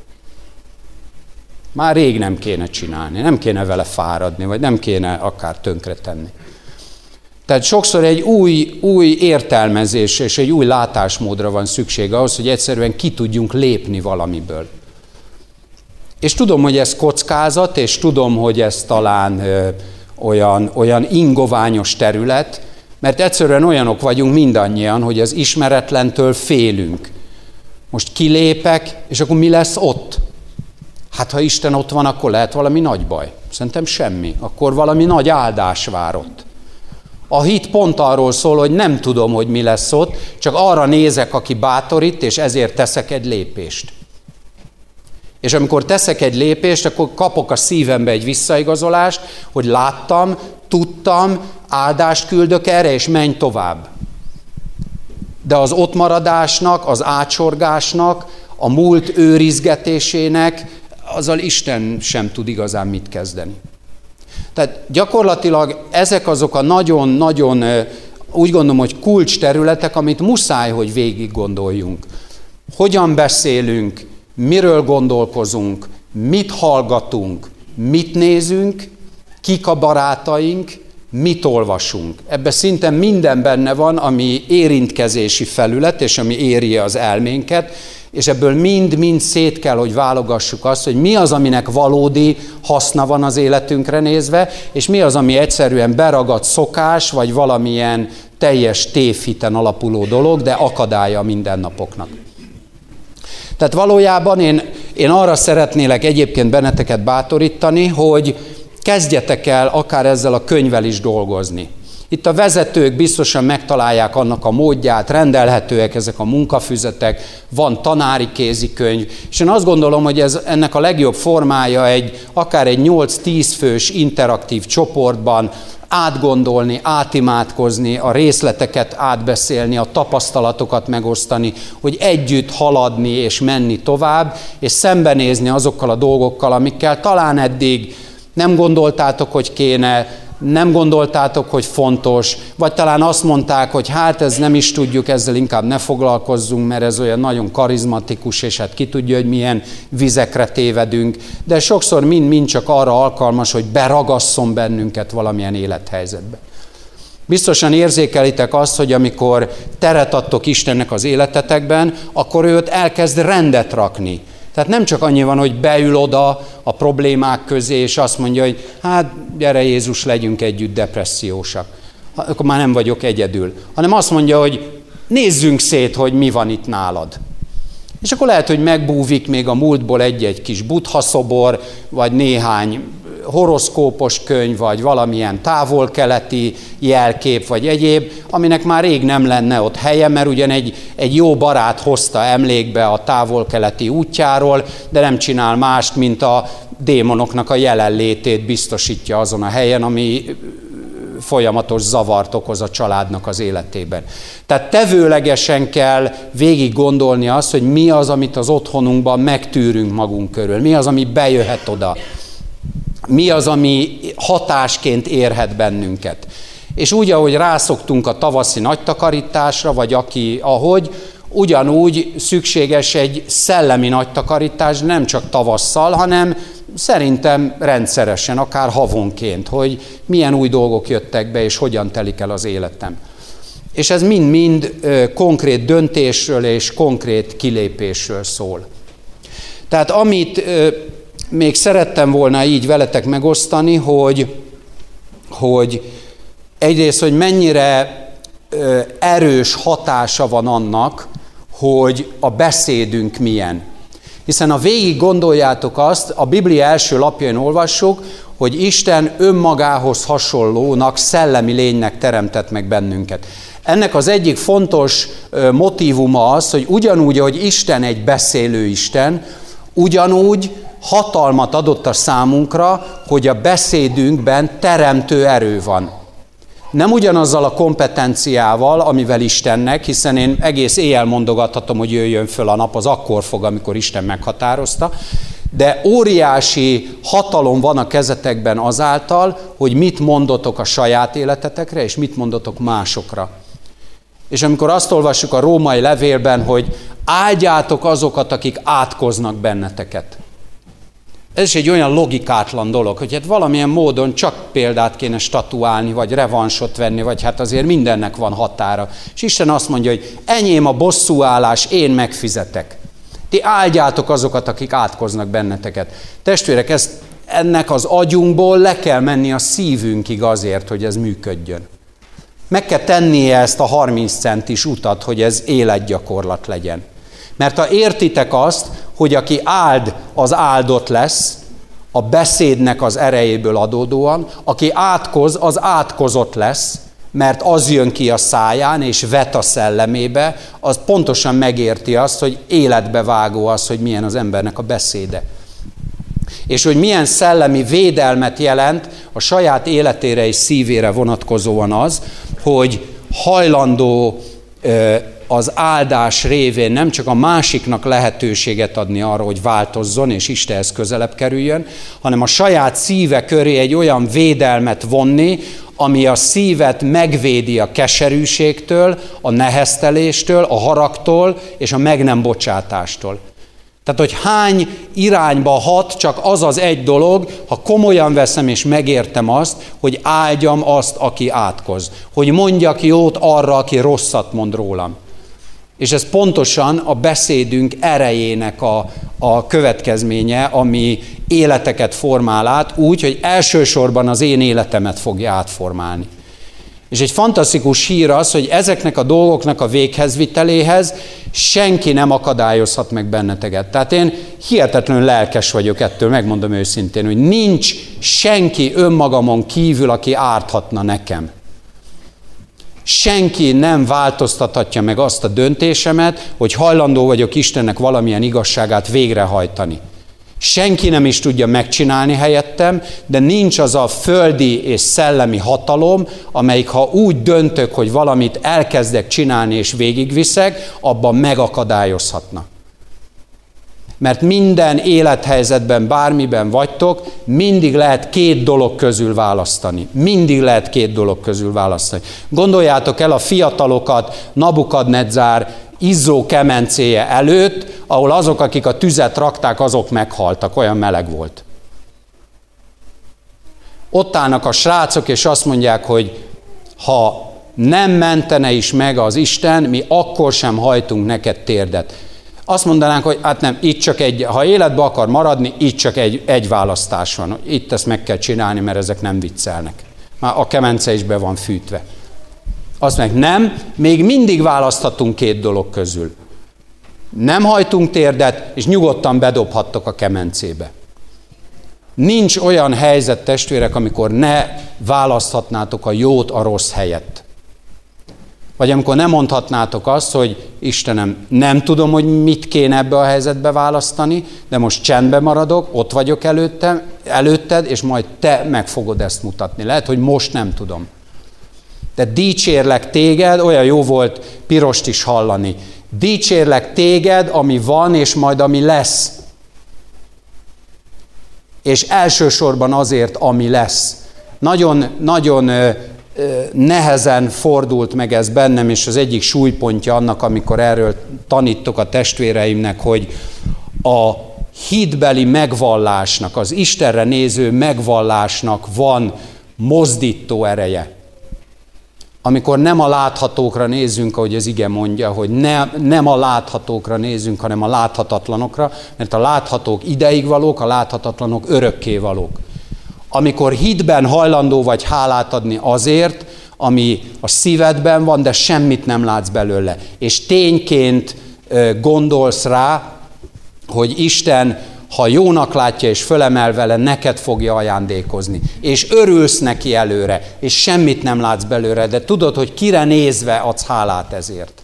már rég nem kéne csinálni, nem kéne vele fáradni, vagy nem kéne akár tönkretenni. Tehát sokszor egy új, új értelmezés és egy új látásmódra van szükség ahhoz, hogy egyszerűen ki tudjunk lépni valamiből. És tudom, hogy ez kockázat, és tudom, hogy ez talán ö, olyan, olyan ingoványos terület, mert egyszerűen olyanok vagyunk mindannyian, hogy az ismeretlentől félünk. Most kilépek, és akkor mi lesz ott? Hát ha Isten ott van, akkor lehet valami nagy baj. Szerintem semmi. Akkor valami nagy áldás vár ott. A hit pont arról szól, hogy nem tudom, hogy mi lesz ott, csak arra nézek, aki bátorít, és ezért teszek egy lépést. És amikor teszek egy lépést, akkor kapok a szívembe egy visszaigazolást, hogy láttam, tudtam, áldást küldök erre, és menj tovább. De az ottmaradásnak, az átsorgásnak, a múlt őrizgetésének, azzal Isten sem tud igazán mit kezdeni. Tehát gyakorlatilag ezek azok a nagyon-nagyon, úgy gondolom, hogy kulcs területek, amit muszáj, hogy végig gondoljunk. Hogyan beszélünk, miről gondolkozunk, mit hallgatunk, mit nézünk, kik a barátaink, mit olvasunk. Ebben szinte minden benne van, ami érintkezési felület, és ami éri az elménket, és ebből mind-mind szét kell, hogy válogassuk azt, hogy mi az, aminek valódi haszna van az életünkre nézve, és mi az, ami egyszerűen beragadt szokás, vagy valamilyen teljes tévhiten alapuló dolog, de akadálya a mindennapoknak. Tehát valójában én, én arra szeretnélek egyébként benneteket bátorítani, hogy kezdjetek el akár ezzel a könyvvel is dolgozni. Itt a vezetők biztosan megtalálják annak a módját, rendelhetőek ezek a munkafüzetek, van tanári kézikönyv, és én azt gondolom, hogy ez ennek a legjobb formája egy akár egy nyolc-tíz fős interaktív csoportban átgondolni, átimádkozni, a részleteket átbeszélni, a tapasztalatokat megosztani, hogy együtt haladni és menni tovább, és szembenézni azokkal a dolgokkal, amikkel talán eddig nem gondoltátok, hogy kéne, nem gondoltátok, hogy fontos, vagy talán azt mondták, hogy hát ez nem is tudjuk, ezzel inkább ne foglalkozzunk, mert ez olyan nagyon karizmatikus, és hát ki tudja, hogy milyen vizekre tévedünk, de sokszor mind-mind csak arra alkalmas, hogy beragasszon bennünket valamilyen élethelyzetbe. Biztosan érzékelitek azt, hogy amikor teret adtok Istennek az életetekben, akkor ő ott elkezd rendet rakni. Tehát nem csak annyi van, hogy beül oda a problémák közé, és azt mondja, hogy hát gyere Jézus, legyünk együtt depressziósak. Akkor már nem vagyok egyedül. Hanem azt mondja, hogy nézzünk szét, hogy mi van itt nálad. És akkor lehet, hogy megbúvik még a múltból egy-egy kis buddha szobor, vagy néhány horoszkópos könyv, vagy valamilyen távol-keleti jelkép, vagy egyéb, aminek már rég nem lenne ott helye, mert ugyan egy, egy jó barát hozta emlékbe a távol-keleti útjáról, de nem csinál mást, mint a démonoknak a jelenlétét biztosítja azon a helyen, ami folyamatos zavart okoz a családnak az életében. Tehát tevőlegesen kell végig gondolni azt, hogy mi az, amit az otthonunkban megtűrünk magunk körül, mi az, ami bejöhet oda, mi az, ami hatásként érhet bennünket. És úgy, ahogy rászoktunk a tavaszi nagytakarításra, vagy aki ahogy, ugyanúgy szükséges egy szellemi nagytakarítás, nem csak tavasszal, hanem szerintem rendszeresen, akár havonként, hogy milyen új dolgok jöttek be, és hogyan telik el az életem. És ez mind-mind konkrét döntésről és konkrét kilépésről szól. Tehát amit még szerettem volna így veletek megosztani, hogy, hogy egyrészt, hogy mennyire erős hatása van annak, hogy a beszédünk milyen. Hiszen ha végig gondoljátok azt, a Biblia első lapjain olvassuk, hogy Isten önmagához hasonlónak, szellemi lénynek teremtett meg bennünket. Ennek az egyik fontos motívuma az, hogy ugyanúgy, hogy Isten egy beszélő Isten, ugyanúgy hatalmat adott a számunkra, hogy a beszédünkben teremtő erő van. Nem ugyanazzal a kompetenciával, amivel Istennek, hiszen én egész éjjel mondogathatom, hogy jöjjön föl a nap, az akkor fog, amikor Isten meghatározta, de óriási hatalom van a kezetekben azáltal, hogy mit mondotok a saját életetekre, és mit mondotok másokra. És amikor azt olvassuk a római levélben, hogy áldjátok azokat, akik átkoznak benneteket. Ez is egy olyan logikátlan dolog, hogy hát valamilyen módon csak példát kéne statuálni, vagy revansot venni, vagy hát azért mindennek van határa. És Isten azt mondja, hogy enyém a bosszúállás, én megfizetek. Ti áldjátok azokat, akik átkoznak benneteket. Testvérek, ezt, ennek az agyunkból le kell menni a szívünkig azért, hogy ez működjön. Meg kell tennie ezt a harminc centis utat, hogy ez életgyakorlat legyen. Mert ha értitek azt, hogy aki áld, az áldott lesz, a beszédnek az erejéből adódóan, aki átkoz, az átkozott lesz, mert az jön ki a száján, és vet a szellemébe, az pontosan megérti azt, hogy életbe vágó az, hogy milyen az embernek a beszéde. És hogy milyen szellemi védelmet jelent a saját életére és szívére vonatkozóan az, hogy hajlandó az áldás révén nem csak a másiknak lehetőséget adni arra, hogy változzon és Istenhez közelebb kerüljön, hanem a saját szíve köré egy olyan védelmet vonni, ami a szívet megvédi a keserűségtől, a nehezteléstől, a haragtól és a meg nem bocsátástól. Tehát, hogy hány irányba hat csak az az egy dolog, ha komolyan veszem és megértem azt, hogy áldjam azt, aki átkoz. Hogy mondjak jót arra, aki rosszat mond rólam. És ez pontosan a beszédünk erejének a, a következménye, ami életeket formál át úgy, hogy elsősorban az én életemet fogja átformálni. És egy fantasztikus hír az, hogy ezeknek a dolgoknak a véghezviteléhez senki nem akadályozhat meg benneteket. Tehát én hihetetlenül lelkes vagyok ettől, megmondom őszintén, hogy nincs senki önmagamon kívül, aki árthatna nekem. Senki nem változtathatja meg azt a döntésemet, hogy hajlandó vagyok Istennek valamilyen igazságát végrehajtani. Senki nem is tudja megcsinálni helyettem, de nincs az a földi és szellemi hatalom, amelyik ha úgy döntök, hogy valamit elkezdek csinálni és végigviszek, abban megakadályozhatna. Mert minden élethelyzetben, bármiben vagytok, mindig lehet két dolog közül választani. Mindig lehet két dolog közül választani. Gondoljátok el a fiatalokat Nabukadnedzár izzó kemencéje előtt, ahol azok, akik a tüzet rakták, azok meghaltak, olyan meleg volt. Ott állnak a srácok, és azt mondják, hogy ha nem mentene is meg az Isten, mi akkor sem hajtunk neked térdet. Azt mondanánk, hogy hát nem, itt csak egy, ha életbe akar maradni, itt csak egy, egy választás van. Itt ezt meg kell csinálni, mert ezek nem viccelnek. Már a kemence is be van fűtve. Azt meg nem, még mindig választhatunk két dolog közül. Nem hajtunk térdet, és nyugodtan bedobhattok a kemencébe. Nincs olyan helyzet, testvérek, amikor ne választhatnátok a jót a rossz helyett. Vagy amikor nem mondhatnátok azt, hogy Istenem, nem tudom, hogy mit kéne ebbe a helyzetbe választani, de most csendben maradok, ott vagyok előttem, előtted, és majd te meg fogod ezt mutatni. Lehet, hogy most nem tudom. De dicsérlek téged, olyan jó volt Pirost is hallani. Dicsérlek téged, ami van, és majd ami lesz. És elsősorban azért, ami lesz. Nagyon, nagyon ö, ö, nehezen fordult meg ez bennem, és az egyik súlypontja annak, amikor erről tanítok a testvéreimnek, hogy a hitbeli megvallásnak, az Istenre néző megvallásnak van mozdító ereje. Amikor nem a láthatókra nézünk, ahogy az ige mondja, hogy ne, nem a láthatókra nézünk, hanem a láthatatlanokra, mert a láthatók ideig valók, a láthatatlanok örökké valók. Amikor hitben hajlandó vagy hálát adni azért, ami a szívedben van, de semmit nem látsz belőle, és tényként gondolsz rá, hogy Isten, ha jónak látja és fölemel vele, neked fogja ajándékozni. És örülsz neki előre, és semmit nem látsz belőle, de tudod, hogy kire nézve adsz hálát ezért.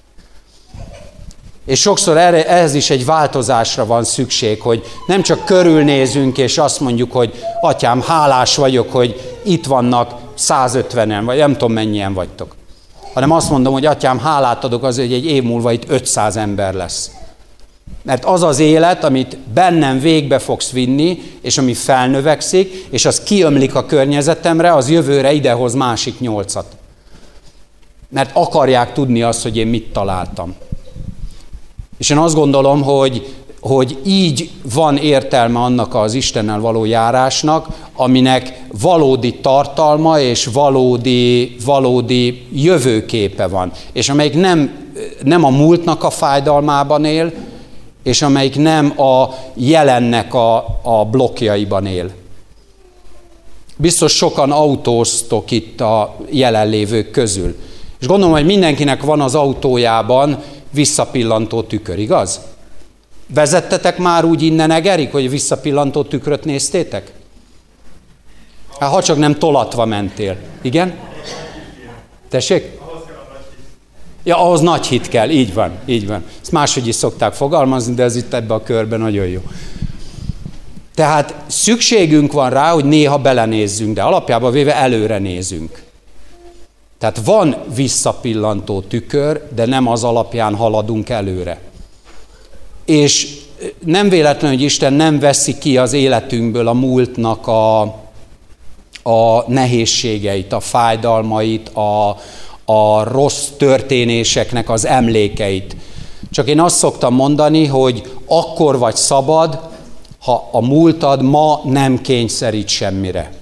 És sokszor erre, ehhez is egy változásra van szükség, hogy nem csak körülnézünk, és azt mondjuk, hogy atyám, hálás vagyok, hogy itt vannak százötvenen, vagy nem tudom mennyien vagytok. Hanem azt mondom, hogy atyám, hálát adok azért, hogy egy év múlva itt ötszáz ember lesz. Mert az az élet, amit bennem végbe fogsz vinni, és ami felnövekszik, és az kiömlik a környezetemre, az jövőre idehoz másik nyolcat. Mert akarják tudni azt, hogy én mit találtam. És én azt gondolom, hogy, hogy így van értelme annak az Istennel való járásnak, aminek valódi tartalma és valódi, valódi jövőképe van. És amelyik nem, nem a múltnak a fájdalmában él, és amelyik nem a jelennek a, a blokkjaiban él. Biztos sokan autóztok itt a jelenlévők közül. És gondolom, hogy mindenkinek van az autójában visszapillantó tükör, igaz? Vezettetek már úgy innen Egerig, hogy visszapillantó tükröt néztétek? Hát, ha csak nem tolatva mentél. Igen? Tessék? Ja, ahhoz nagy hit kell, így van, így van. Ezt máshogy is szokták fogalmazni, de ez itt ebben a körben nagyon jó. Tehát szükségünk van rá, hogy néha belenézzünk, de alapjában véve előre nézünk. Tehát van visszapillantó tükör, de nem az alapján haladunk előre. És nem véletlen, hogy Isten nem veszi ki az életünkből a múltnak a, a nehézségeit, a fájdalmait, a, a rossz történéseknek az emlékeit. Csak én azt szoktam mondani, hogy akkor vagy szabad, ha a múltad ma nem kényszerít semmire.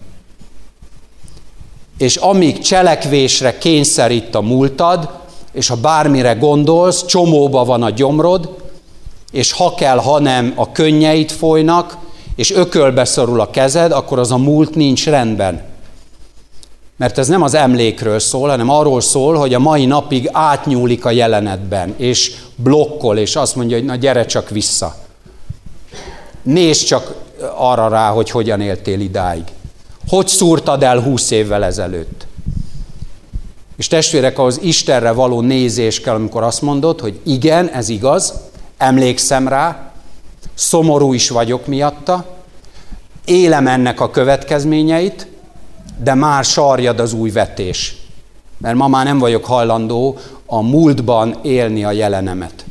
És amíg cselekvésre kényszerít a múltad, és ha bármire gondolsz, csomóba van a gyomrod, és ha kell, ha nem, a könnyeit folynak, és ökölbe szorul a kezed, akkor az a múlt nincs rendben. Mert ez nem az emlékről szól, hanem arról szól, hogy a mai napig átnyúlik a jelenetben, és blokkol, és azt mondja, hogy na gyere csak vissza. Nézd csak arra rá, hogy hogyan éltél idáig. Hogy szúrtad el húsz évvel ezelőtt? És testvérek, ahhoz Istenre való nézés kell, amikor azt mondod, hogy igen, ez igaz, emlékszem rá, szomorú is vagyok miatta, élem ennek a következményeit, de már sarjad az új vetés. Mert ma már nem vagyok hajlandó a múltban élni a jelenemet.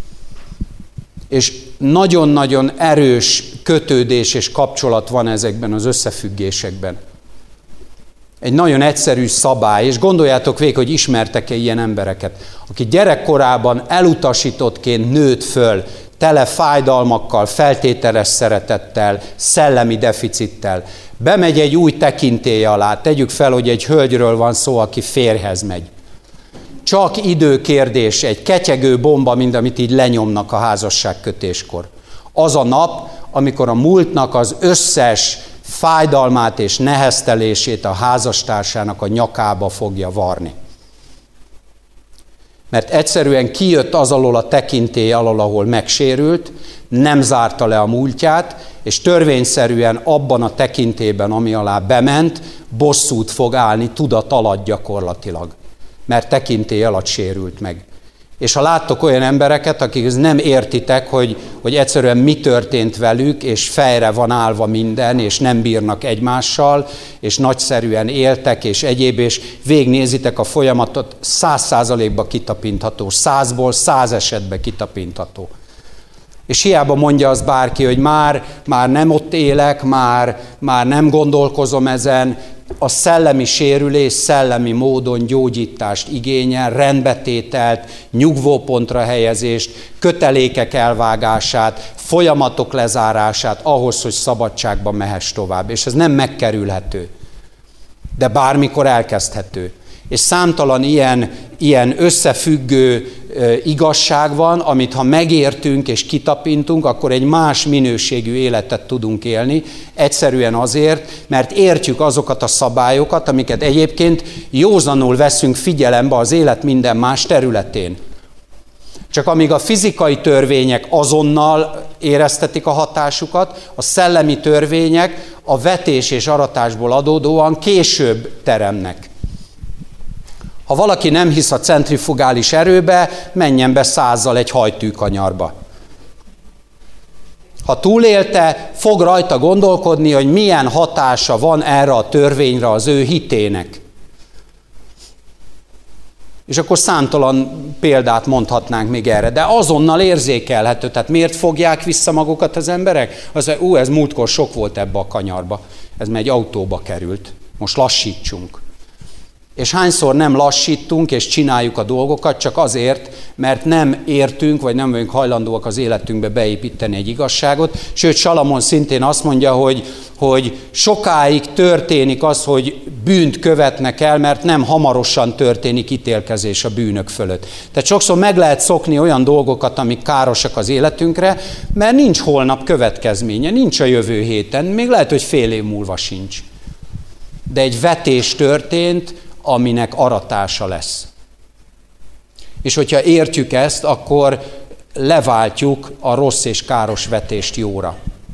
És nagyon-nagyon erős kötődés és kapcsolat van ezekben az összefüggésekben. Egy nagyon egyszerű szabály, és gondoljátok végig, hogy ismertek-e ilyen embereket, aki gyerekkorában elutasítottként nőtt föl, tele fájdalmakkal, feltételes szeretettel, szellemi deficittel. Bemegy egy új tekintély alá, tegyük fel, hogy egy hölgyről van szó, aki férjhez megy. Csak időkérdés, egy ketyegő bomba, mint amit így lenyomnak a házasságkötéskor. Az a nap, amikor a múltnak az összes fájdalmát és neheztelését a házastársának a nyakába fogja varni. Mert egyszerűen kijött az alól a tekintély alól, ahol megsérült, nem zárta le a múltját, és törvényszerűen abban a tekintélyben, ami alá bement, bosszút fog állni tudat alatt gyakorlatilag. Mert tekintély alatt sérült meg. És ha láttok olyan embereket, akik nem értitek, hogy, hogy egyszerűen mi történt velük, és fejre van állva minden, és nem bírnak egymással, és nagyszerűen éltek, és egyéb, és végignézitek a folyamatot, száz százalékba kitapintható, százból száz esetben kitapintható. És hiába mondja az bárki, hogy már, már nem ott élek, már, már nem gondolkozom ezen, a szellemi sérülés szellemi módon gyógyítást igényel, rendbetételt, nyugvópontra helyezést, kötelékek elvágását, folyamatok lezárását ahhoz, hogy szabadságban mehess tovább. És ez nem megkerülhető, de bármikor elkezdhető. És számtalan ilyen, ilyen összefüggő e, igazság van, amit ha megértünk és kitapintunk, akkor egy más minőségű életet tudunk élni, egyszerűen azért, mert értjük azokat a szabályokat, amiket egyébként józanul veszünk figyelembe az élet minden más területén. Csak amíg a fizikai törvények azonnal éreztetik a hatásukat, a szellemi törvények a vetés és aratásból adódóan később teremnek. Ha valaki nem hisz a centrifugális erőbe, menjen be százzal egy hajtűkanyarba. Ha túlélte, fog rajta gondolkodni, hogy milyen hatása van erre a törvényre az ő hitének. És akkor számtalan példát mondhatnánk még erre, de azonnal érzékelhető. Tehát miért fogják vissza magukat az emberek? Az, hogy ú, ez múltkor sok volt ebbe a kanyarba, ez már egy autóba került, most lassítsunk. És hányszor nem lassítunk és csináljuk a dolgokat csak azért, mert nem értünk, vagy nem vagyunk hajlandóak az életünkbe beépíteni egy igazságot. Sőt, Salamon szintén azt mondja, hogy, hogy sokáig történik az, hogy bűnt követnek el, mert nem hamarosan történik ítélkezés a bűnök fölött. Tehát sokszor meg lehet szokni olyan dolgokat, amik károsak az életünkre, mert nincs holnap következménye, nincs a jövő héten, még lehet, hogy fél év múlva sincs. De egy vetés történt, aminek aratása lesz. És hogyha értjük ezt, akkor leváltjuk a rossz és káros vetést jóra.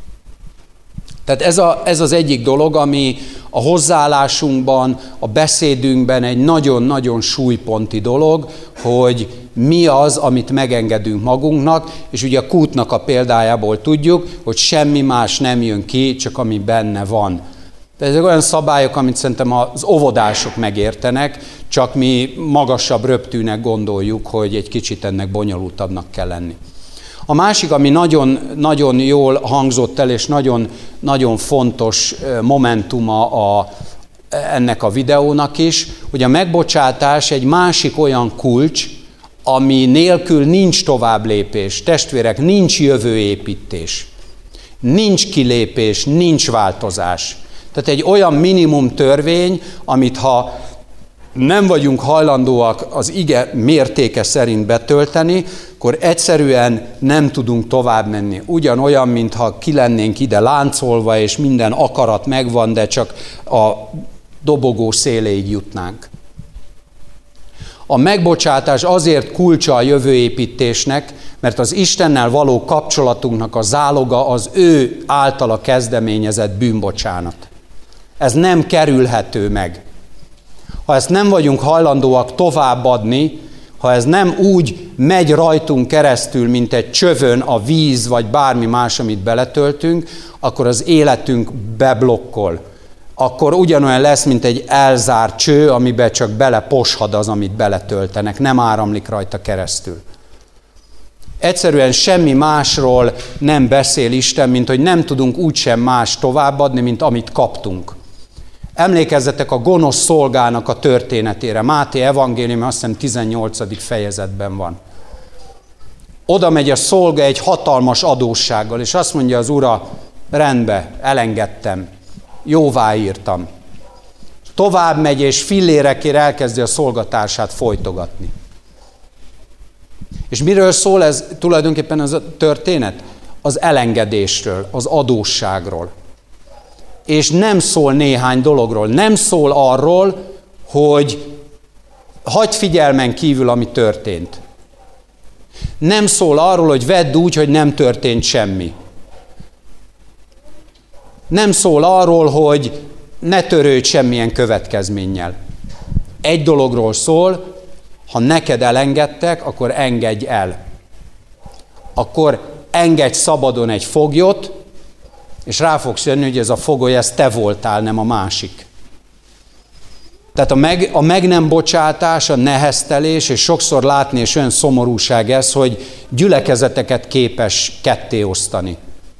Tehát ez, a, ez az egyik dolog, ami a hozzáállásunkban, a beszédünkben egy nagyon-nagyon súlyponti dolog, hogy mi az, amit megengedünk magunknak, és ugye a Kútnak a példájából tudjuk, hogy semmi más nem jön ki, csak ami benne van. De ezek olyan szabályok, amit szerintem az óvodások megértenek, csak mi magasabb röptűnek gondoljuk, hogy egy kicsit ennek bonyolultabbnak kell lenni. A másik, ami nagyon, nagyon jól hangzott el, és nagyon, nagyon fontos momentuma a, ennek a videónak is, hogy a megbocsátás egy másik olyan kulcs, ami nélkül nincs tovább lépés. Testvérek, nincs jövőépítés, nincs kilépés, nincs változás. Tehát egy olyan minimum törvény, amit ha nem vagyunk hajlandóak az ige mértéke szerint betölteni, akkor egyszerűen nem tudunk tovább menni. Ugyanolyan, mintha ki lennénk ide láncolva, és minden akarat megvan, de csak a dobogó széléig jutnánk. A megbocsátás azért kulcsa a jövőépítésnek, mert az Istennel való kapcsolatunknak a záloga az ő általa kezdeményezett bűnbocsánat. Ez nem kerülhető meg. Ha ezt nem vagyunk hajlandóak továbbadni, ha ez nem úgy megy rajtunk keresztül, mint egy csövön a víz, vagy bármi más, amit beletöltünk, akkor az életünk beblokkol. Akkor ugyanolyan lesz, mint egy elzárt cső, amiben csak beleposhad az, amit beletöltenek, nem áramlik rajta keresztül. Egyszerűen semmi másról nem beszél Isten, mint hogy nem tudunk úgysem más továbbadni, mint amit kaptunk. Emlékezzetek a gonosz szolgának a történetére. Máté evangélium, azt hiszem tizennyolcadik fejezetben van. Oda megy a szolga egy hatalmas adóssággal, és azt mondja az ura, rendbe, elengedtem, jóváírtam. Tovább megy, és fillérekért elkezdi a szolgatársát folytogatni. És miről szól ez tulajdonképpen ez a történet? Az elengedésről, az adósságról. És nem szól néhány dologról. Nem szól arról, hogy hagyd figyelmen kívül, ami történt. Nem szól arról, hogy vedd úgy, hogy nem történt semmi. Nem szól arról, hogy ne törődj semmilyen következménnyel. Egy dologról szól, ha neked elengedtek, akkor engedj el. Akkor engedj szabadon egy foglyot, és rá fogsz jönni, hogy ez a fogoly, ez te voltál, nem a másik. Tehát a meg, a meg nem bocsátás, a neheztelés, és sokszor látni, és olyan szomorúság ez, hogy gyülekezeteket képes ketté osztani.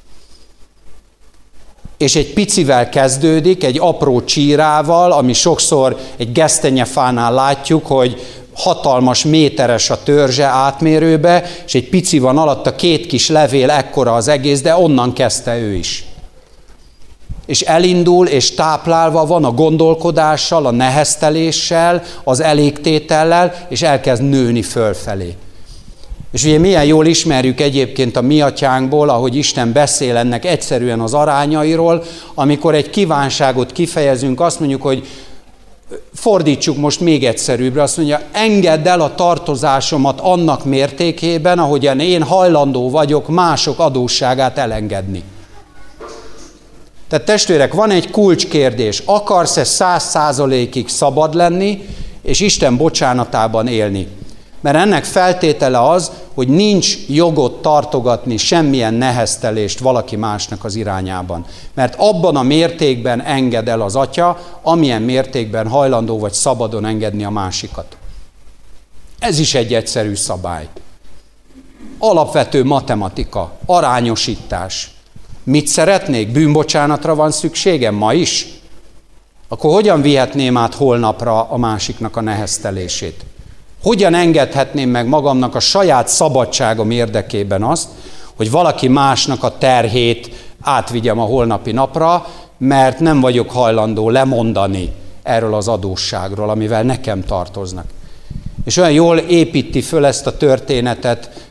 És egy picivel kezdődik, egy apró csírával, ami sokszor egy gesztenyefánál látjuk, hogy hatalmas méteres a törzse átmérőbe, és egy pici van alatta, két kis levél, ekkora az egész, de onnan kezdte ő is. És elindul, és táplálva van a gondolkodással, a nehezteléssel, az elégtétellel, és elkezd nőni fölfelé. És ugye milyen jól ismerjük egyébként a mi atyánkból, ahogy Isten beszél ennek egyszerűen az arányairól, amikor egy kívánságot kifejezünk, azt mondjuk, hogy fordítsuk most még egyszerűbbre, azt mondja, engedd el a tartozásomat annak mértékében, ahogyan én hajlandó vagyok mások adósságát elengedni. Tehát testvérek, van egy kulcskérdés, akarsz-e száz százalékig szabad lenni, és Isten bocsánatában élni? Mert ennek feltétele az, hogy nincs jogot tartogatni semmilyen neheztelést valaki másnak az irányában. Mert abban a mértékben enged el az Atya, amilyen mértékben hajlandó vagy szabadon engedni a másikat. Ez is egy egyszerű szabály. Alapvető matematika, arányosítás. Mit szeretnék? Bűnbocsánatra van szükségem ma is? Akkor hogyan vihetném át holnapra a másiknak a neheztelését? Hogyan engedhetném meg magamnak a saját szabadságom érdekében azt, hogy valaki másnak a terhét átvigyem a holnapi napra, mert nem vagyok hajlandó lemondani erről az adósságról, amivel nekem tartoznak. És olyan jól építi föl ezt a történetet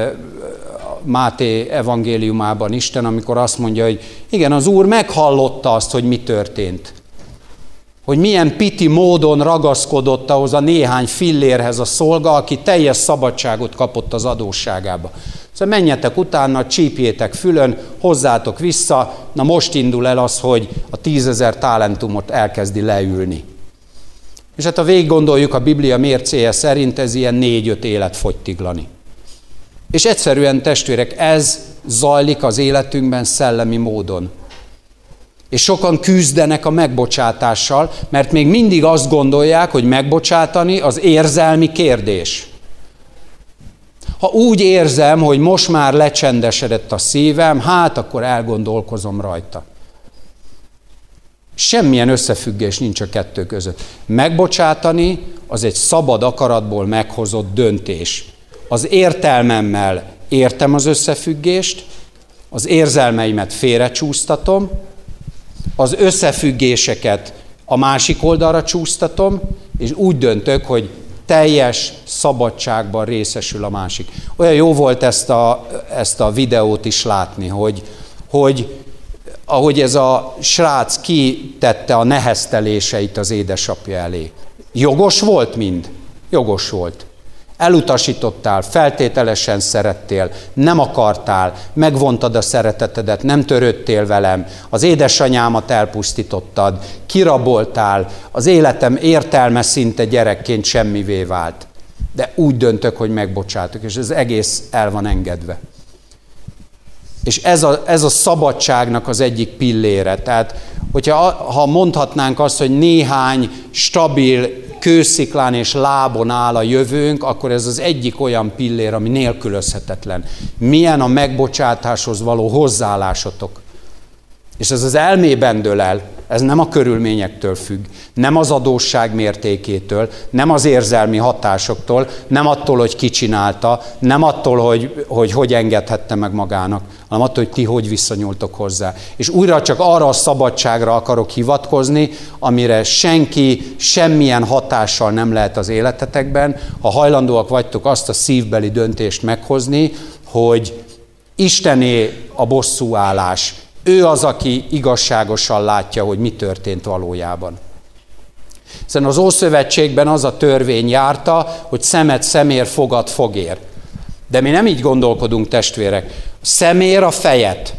Máté evangéliumában Isten, amikor azt mondja, hogy igen, az Úr meghallotta azt, hogy mi történt. Hogy milyen piti módon ragaszkodott ahhoz a néhány fillérhez a szolga, aki teljes szabadságot kapott az adósságába. Szóval menjetek utána, csípjétek fülön, hozzátok vissza, na most indul el az, hogy a tízezer talentumot elkezdi leülni. És hát ha végig gondoljuk a Biblia mércéje szerint, ez ilyen négy-öt élet fogytiglani. És egyszerűen testvérek, ez zajlik az életünkben szellemi módon. És sokan küzdenek a megbocsátással, mert még mindig azt gondolják, hogy megbocsátani az érzelmi kérdés. Ha úgy érzem, hogy most már lecsendesedett a szívem, hát akkor elgondolkozom rajta. Semmilyen összefüggés nincs a kettő között. Megbocsátani az egy szabad akaratból meghozott döntés. Az értelmemmel értem az összefüggést, az érzelmeimet félrecsúsztatom, az összefüggéseket a másik oldalra csúsztatom, és úgy döntök, hogy teljes szabadságban részesül a másik. Olyan jó volt ezt a, ezt a videót is látni, hogy, hogy ahogy ez a srác kitette a nehezteléseit az édesapja elé. Jogos volt mind? Jogos volt. Elutasítottál, feltételesen szerettél, nem akartál, megvontad a szeretetedet, nem törődtél velem, az édesanyámat elpusztítottad, kiraboltál, az életem értelme szinte gyerekként semmivé vált. De úgy döntök, hogy megbocsátok, és ez egész el van engedve. És ez a, ez a szabadságnak az egyik pillére. Tehát, hogyha ha mondhatnánk azt, hogy néhány stabil kősziklán és lábon áll a jövőnk, akkor ez az egyik olyan pillér, ami nélkülözhetetlen. Milyen a megbocsátáshoz való hozzáállásotok. És ez az elmében dől el, ez nem a körülményektől függ, nem az adósság mértékétől, nem az érzelmi hatásoktól, nem attól, hogy ki csinálta, nem attól, hogy, hogy hogy engedhette meg magának, hanem attól, hogy ti hogy viszonyultok hozzá. És újra csak arra a szabadságra akarok hivatkozni, amire senki semmilyen hatással nem lehet az életetekben, ha hajlandóak vagytok azt a szívbeli döntést meghozni, hogy Istené a bosszúállás. Ő az, aki igazságosan látja, hogy mi történt valójában. Hiszen az Ószövetségben az a törvény járta, hogy szemet szemér, fogad fogér. De mi nem így gondolkodunk, testvérek. Szemér a fejet,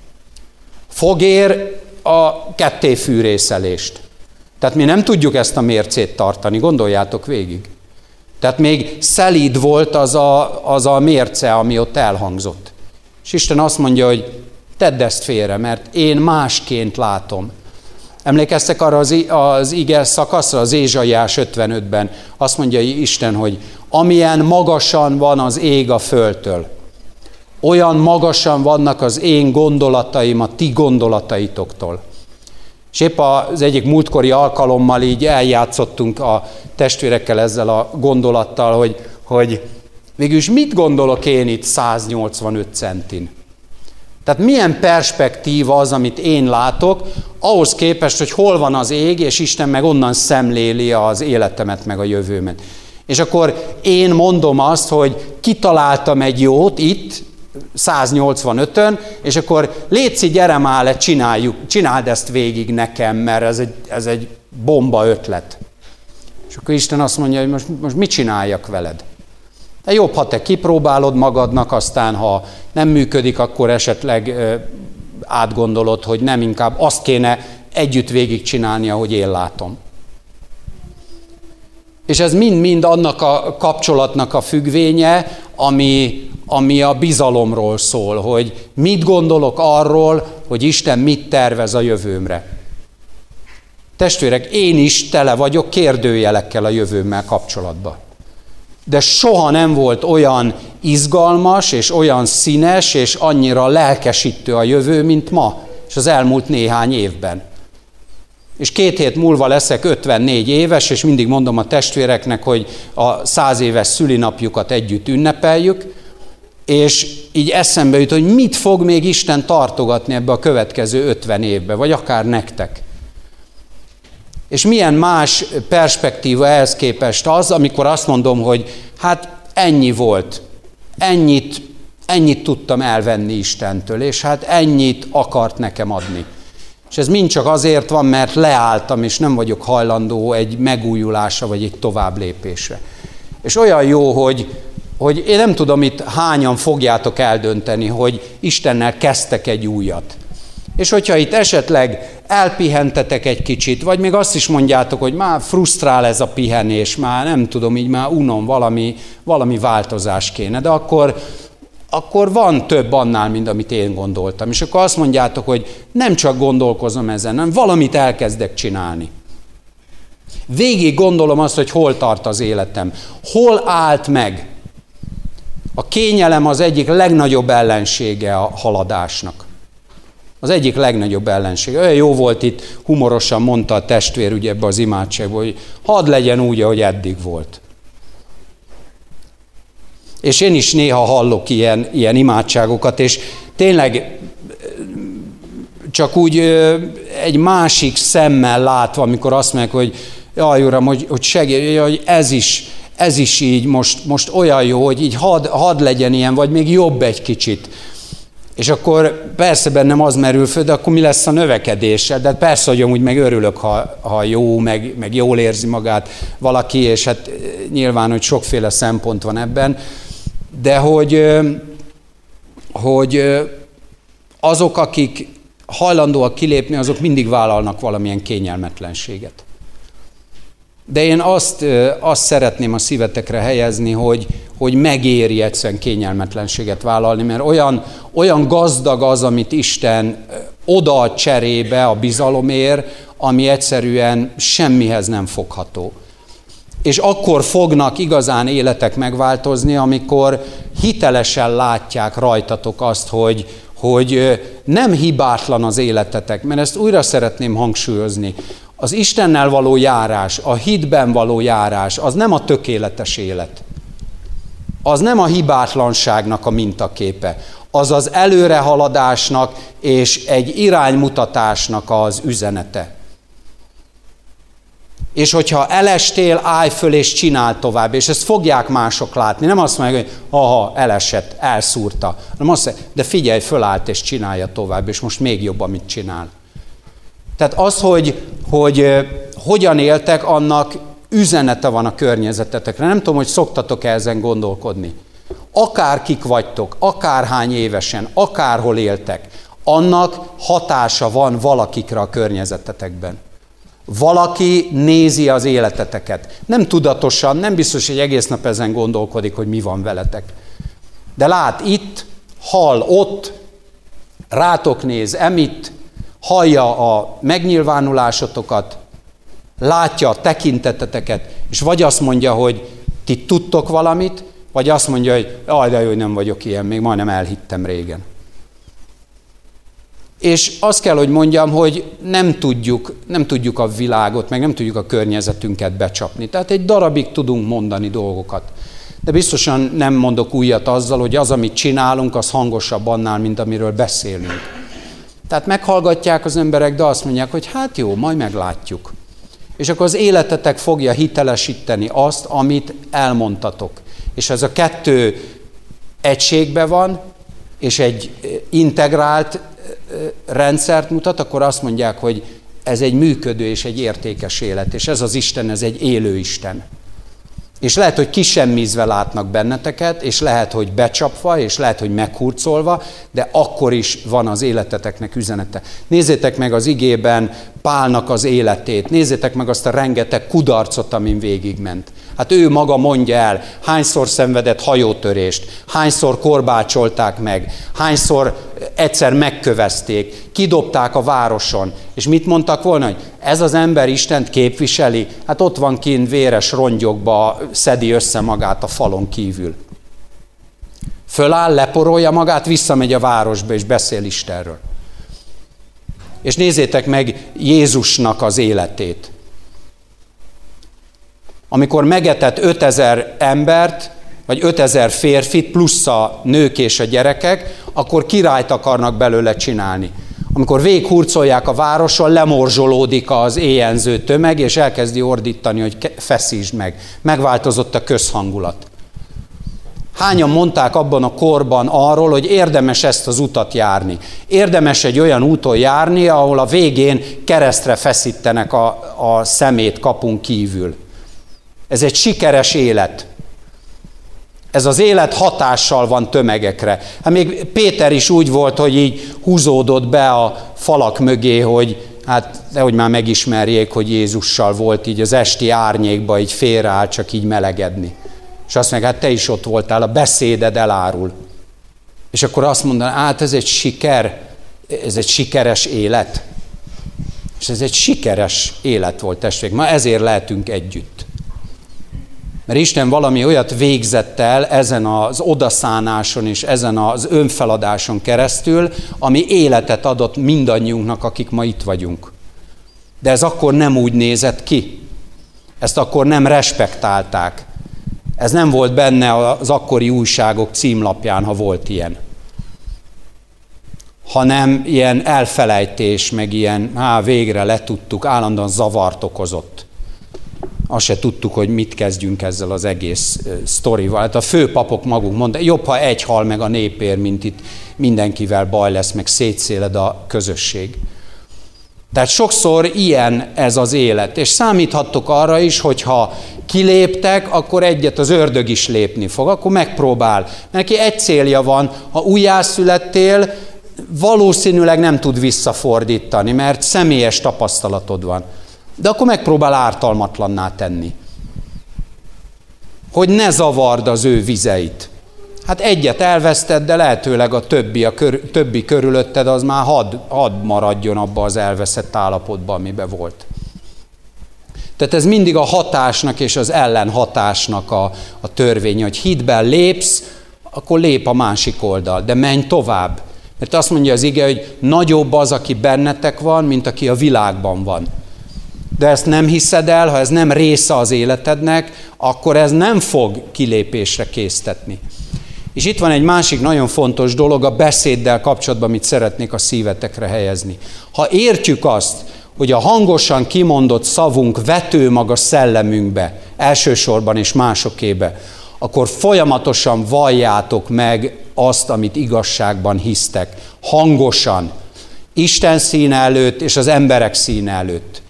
fogér a kettéfűrészelést. Tehát mi nem tudjuk ezt a mércét tartani, gondoljátok végig. Tehát még szelíd volt az a, az a mérce, ami ott elhangzott. És Isten azt mondja, hogy tedd ezt félre, mert én másként látom. Emlékeztek arra az, az ige szakaszra, az Ézsaiás ötvenötben? Azt mondja Isten, hogy amilyen magasan van az ég a földtől, olyan magasan vannak az én gondolataim a ti gondolataitoktól. És épp az egyik múltkori alkalommal így eljátszottunk a testvérekkel ezzel a gondolattal, hogy, hogy végülis mit gondolok én itt száznyolcvanöt centin? Tehát milyen perspektíva az, amit én látok, ahhoz képest, hogy hol van az ég, és Isten meg onnan szemléli az életemet, meg a jövőmet. És akkor én mondom azt, hogy kitaláltam egy jót itt, száznyolcvanötön, és akkor létszi, gyere már le, csináljuk, csináld ezt végig nekem, mert ez egy, ez egy bomba ötlet. És akkor Isten azt mondja, hogy most, most mit csináljak veled? De jobb, ha te kipróbálod magadnak, aztán ha nem működik, akkor esetleg ö, átgondolod, hogy nem inkább azt kéne együtt végigcsinálni, ahogy én látom. És ez mind-mind annak a kapcsolatnak a függvénye, ami, ami a bizalomról szól, hogy mit gondolok arról, hogy Isten mit tervez a jövőmre. Testvérek, én is tele vagyok kérdőjelekkel a jövőmmel kapcsolatban. De soha nem volt olyan izgalmas, és olyan színes, és annyira lelkesítő a jövő, mint ma, és az elmúlt néhány évben. És két hét múlva leszek ötvennégy éves, és mindig mondom a testvéreknek, hogy a száz éves szülinapjukat együtt ünnepeljük, és így eszembe jut, hogy mit fog még Isten tartogatni ebbe a következő ötven évbe, vagy akár nektek. És milyen más perspektíva ehhez képest az, amikor azt mondom, hogy hát ennyi volt, ennyit, ennyit tudtam elvenni Istentől, és hát ennyit akart nekem adni. És ez mind csak azért van, mert leálltam, és nem vagyok hajlandó egy megújulásra, vagy egy tovább lépésre. És olyan jó, hogy, hogy én nem tudom, itt hányan fogjátok eldönteni, hogy Istennel kezdtek egy újat. És hogyha itt esetleg elpihentetek egy kicsit, vagy még azt is mondjátok, hogy már frusztrál ez a pihenés, már nem tudom, így már unom, valami, valami változás kéne, de akkor, akkor van több annál, mint amit én gondoltam. És akkor azt mondjátok, hogy nem csak gondolkozom ezen, hanem valamit elkezdek csinálni. Végig gondolom azt, hogy hol tart az életem, hol állt meg. A kényelem az egyik legnagyobb ellensége a haladásnak. Az egyik legnagyobb ellenség. Olyan jó volt itt, humorosan mondta a testvér ugye ebbe az imádságban, hogy hadd legyen úgy, ahogy eddig volt. És én is néha hallok ilyen, ilyen imádságokat, és tényleg csak úgy egy másik szemmel látva, amikor azt mondják, hogy jaj, Uram, hogy, hogy segíts, hogy ez is, ez is így most, most olyan jó, hogy így hadd had legyen ilyen, vagy még jobb egy kicsit. És akkor persze bennem az merül föl, de akkor mi lesz a növekedése? De persze, hogy amúgy meg örülök, ha, ha jó, meg, meg jól érzi magát valaki, és hát nyilván, hogy sokféle szempont van ebben, de hogy, hogy azok, akik hajlandóak kilépni, azok mindig vállalnak valamilyen kényelmetlenséget. De én azt, azt szeretném a szívetekre helyezni, hogy, hogy megéri egyszerűen kényelmetlenséget vállalni, mert olyan, olyan gazdag az, amit Isten odaad cserébe a bizalomért, ami egyszerűen semmihez nem fogható. És akkor fognak igazán életek megváltozni, amikor hitelesen látják rajtatok azt, hogy, hogy nem hibátlan az életetek, mert ezt újra szeretném hangsúlyozni. Az Istennel való járás, a hitben való járás, az nem a tökéletes élet. Az nem a hibátlanságnak a mintaképe. Az az előrehaladásnak és egy iránymutatásnak az üzenete. És hogyha elestél, állj föl és csinálj tovább, és ezt fogják mások látni. Nem azt mondják, hogy aha, elesett, elszúrta. Hanem azt mondják, de figyelj, fölállt és csinálja tovább, és most még jobb, amit csinál. Tehát az, hogy, hogy hogyan éltek, annak üzenete van a környezetetekre. Nem tudom, hogy szoktatok-e ezen gondolkodni. Akárkik vagytok, akárhány évesen, akárhol éltek, annak hatása van valakikre a környezetetekben. Valaki nézi az életeteket. Nem tudatosan, nem biztos, hogy egész nap ezen gondolkodik, hogy mi van veletek. De lát itt, hall ott, rátok néz emitt, hallja a megnyilvánulásotokat, látja a tekinteteteket, és vagy azt mondja, hogy ti tudtok valamit, vagy azt mondja, hogy aj, de jó, hogy nem vagyok ilyen, még majdnem elhittem régen. És azt kell, hogy mondjam, hogy nem tudjuk, nem tudjuk a világot, meg nem tudjuk a környezetünket becsapni. Tehát egy darabig tudunk mondani dolgokat. De biztosan nem mondok újat azzal, hogy az, amit csinálunk, az hangosabb annál, mint amiről beszélünk. Tehát meghallgatják az emberek, de azt mondják, hogy hát jó, majd meglátjuk. És akkor az életetek fogja hitelesíteni azt, amit elmondtatok. És ez a kettő egységben van, és egy integrált rendszert mutat, akkor azt mondják, hogy ez egy működő és egy értékes élet, és ez az Isten, ez egy élő Isten. És lehet, hogy kisemmizve látnak benneteket, és lehet, hogy becsapva, és lehet, hogy meghurcolva, de akkor is van az életeteknek üzenete. Nézzétek meg az igében Pálnak az életét, nézzétek meg azt a rengeteg kudarcot, amin végigment. Hát ő maga mondja el, hányszor szenvedett hajótörést, hányszor korbácsolták meg, hányszor egyszer megkövezték, kidobták a városon. És mit mondtak volna, hogy ez az ember Istent képviseli? Hát ott van kint véres rongyokba, szedi össze magát a falon kívül. Föláll, leporolja magát, visszamegy a városba és beszél Istenről. És nézzétek meg Jézusnak az életét. Amikor megetett ötezer embert, vagy ötezer férfit, plusz a nők és a gyerekek, akkor királyt akarnak belőle csinálni. Amikor végighurcolják a városon, lemorzsolódik az éjjenző tömeg, és elkezdi ordítani, hogy feszítsd meg. Megváltozott a közhangulat. Hányan mondták abban a korban arról, hogy érdemes ezt az utat járni. Érdemes egy olyan úton járni, ahol a végén keresztre feszítenek a, a szemét kapun kívül. Ez egy sikeres élet. Ez az élet hatással van tömegekre. Hát még Péter is úgy volt, hogy így húzódott be a falak mögé, hogy hát nehogy már megismerjék, hogy Jézussal volt így az esti árnyékba, így félreáll csak így melegedni. És azt mondja, hát te is ott voltál, a beszéded elárul. És akkor azt mondaná, hát ez egy siker, ez egy sikeres élet. És ez egy sikeres élet volt, testvérek. Ma ezért lehetünk együtt. Mert Isten valami olyat végzett el ezen az odaszánáson és ezen az önfeladáson keresztül, ami életet adott mindannyiunknak, akik ma itt vagyunk. De ez akkor nem úgy nézett ki. Ezt akkor nem respektálták. Ez nem volt benne az akkori újságok címlapján, ha volt ilyen. Hanem ilyen elfelejtés, meg ilyen, há, végre letudtuk, állandóan zavart okozott. Azt se tudtuk, hogy mit kezdjünk ezzel az egész sztorival. Hát a főpapok maguk mondták, jobb, ha egy hal meg a népért, mint itt mindenkivel baj lesz, meg szétszéled a közösség. Tehát sokszor ilyen ez az élet. És számíthattok arra is, hogyha kiléptek, akkor egyet az ördög is lépni fog, akkor megpróbál. Neki egy célja van, ha újjászülettél, valószínűleg nem tud visszafordítani, mert személyes tapasztalatod van. De akkor megpróbál ártalmatlanná tenni. Hogy ne zavard az ő vizeit. Hát egyet elveszted, de lehetőleg a többi, a kör, többi körülötted az már had, had maradjon abba az elveszett állapotban, amiben volt. Tehát ez mindig a hatásnak és az ellenhatásnak a, a törvény, hogy hitben lépsz, akkor lép a másik oldal, de menj tovább. Mert azt mondja az ige, hogy nagyobb az, aki bennetek van, mint aki a világban van. De ezt nem hiszed el, ha ez nem része az életednek, akkor ez nem fog kilépésre késztetni. És itt van egy másik nagyon fontos dolog a beszéddel kapcsolatban, amit szeretnék a szívetekre helyezni. Ha értjük azt, hogy a hangosan kimondott szavunk vetőmag a szellemünkbe, elsősorban és másokébe, akkor folyamatosan valljátok meg azt, amit igazságban hisztek. Hangosan. Isten színe előtt és az emberek színe előtt.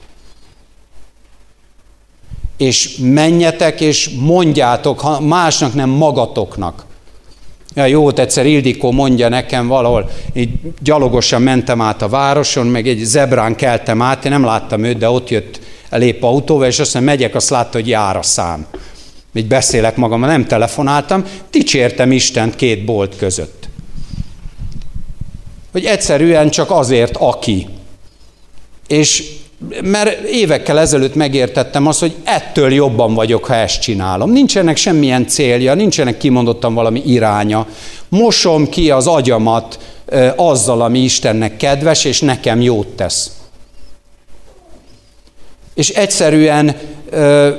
És menjetek és mondjátok, ha másnak nem magatoknak. Ja, jó, egyszer Ildikó mondja nekem valahol, így gyalogosan mentem át a városon, meg egy zebrán keltem át, én nem láttam őt, de ott jött elép autóval, és azt mondja, megyek, azt látta, hogy jár a szám. Így beszélek magammal, nem telefonáltam, dicsértem Istent két bolt között. Hogy egyszerűen csak azért, aki. És mert évekkel ezelőtt megértettem azt, hogy ettől jobban vagyok, ha ezt csinálom. Nincsenek semmilyen célja, nincsenek kimondottan valami iránya. Mosom ki az agyamat ö, azzal, ami Istennek kedves, és nekem jót tesz. És egyszerűen ö,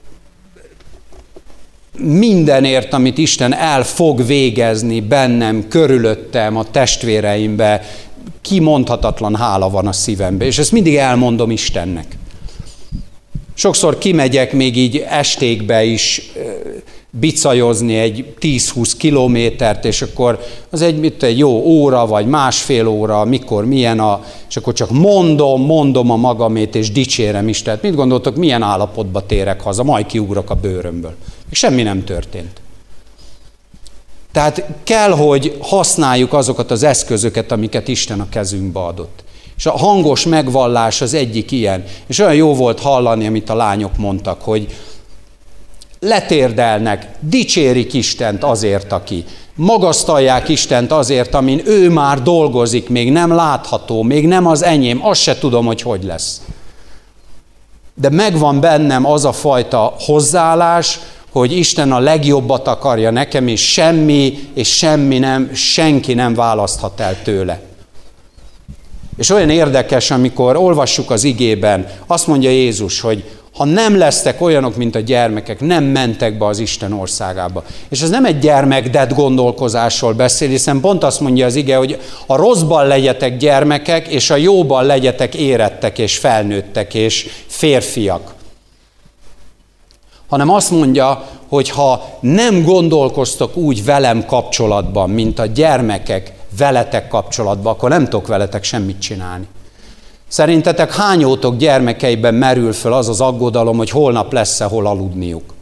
mindenért, amit Isten el fog végezni bennem, körülöttem, a testvéreimbe, kimondhatatlan hála van a szívembe, és ezt mindig elmondom Istennek. Sokszor kimegyek még így estékbe is, bicajozni egy tíz-húsz kilométert, és akkor az egy, mit, egy jó óra, vagy másfél óra, mikor, milyen a, és akkor csak mondom, mondom a magamét, és dicsérem Istent. Mit gondoltok, milyen állapotba térek haza? Majd kiugrok a bőrömből. És semmi nem történt. Tehát kell, hogy használjuk azokat az eszközöket, amiket Isten a kezünkbe adott. És a hangos megvallás az egyik ilyen. És olyan jó volt hallani, amit a lányok mondtak, hogy letérdelnek, dicsérik Istent azért, aki. Magasztalják Istent azért, amin ő már dolgozik, még nem látható, még nem az enyém, azt se tudom, hogy hogy lesz. De megvan bennem az a fajta hozzáállás, hogy Isten a legjobbat akarja nekem, és semmi, és semmi nem, senki nem választhat el tőle. És olyan érdekes, amikor olvassuk az igében, azt mondja Jézus, hogy ha nem lesztek olyanok, mint a gyermekek, nem mentek be az Isten országába. És ez nem egy gyermekdet gondolkozásról beszél, hiszen pont azt mondja az ige, hogy a rosszban legyetek gyermekek, és a jóban legyetek érettek, és felnőttek, és férfiak. Hanem azt mondja, hogy ha nem gondolkoztok úgy velem kapcsolatban, mint a gyermekek veletek kapcsolatban, akkor nem tudok veletek semmit csinálni. Szerintetek hányótok gyermekeiben merül föl az az aggodalom, hogy holnap lesz-e hol aludniuk?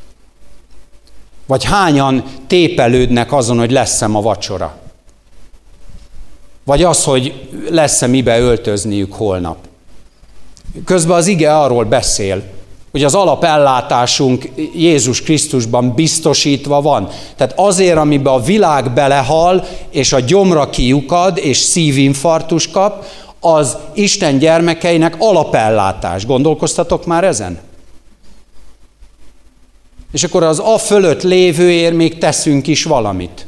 Vagy hányan tépelődnek azon, hogy lesz-e ma vacsora? Vagy az, hogy lesz-e mibe öltözniük holnap? Közben az ige arról beszél, hogy az alapellátásunk Jézus Krisztusban biztosítva van. Tehát azért, amiben a világ belehal, és a gyomra kiukad, és szívinfarktus kap, az Isten gyermekeinek alapellátás. Gondolkoztatok már ezen? És akkor az a fölött lévőért még teszünk is valamit.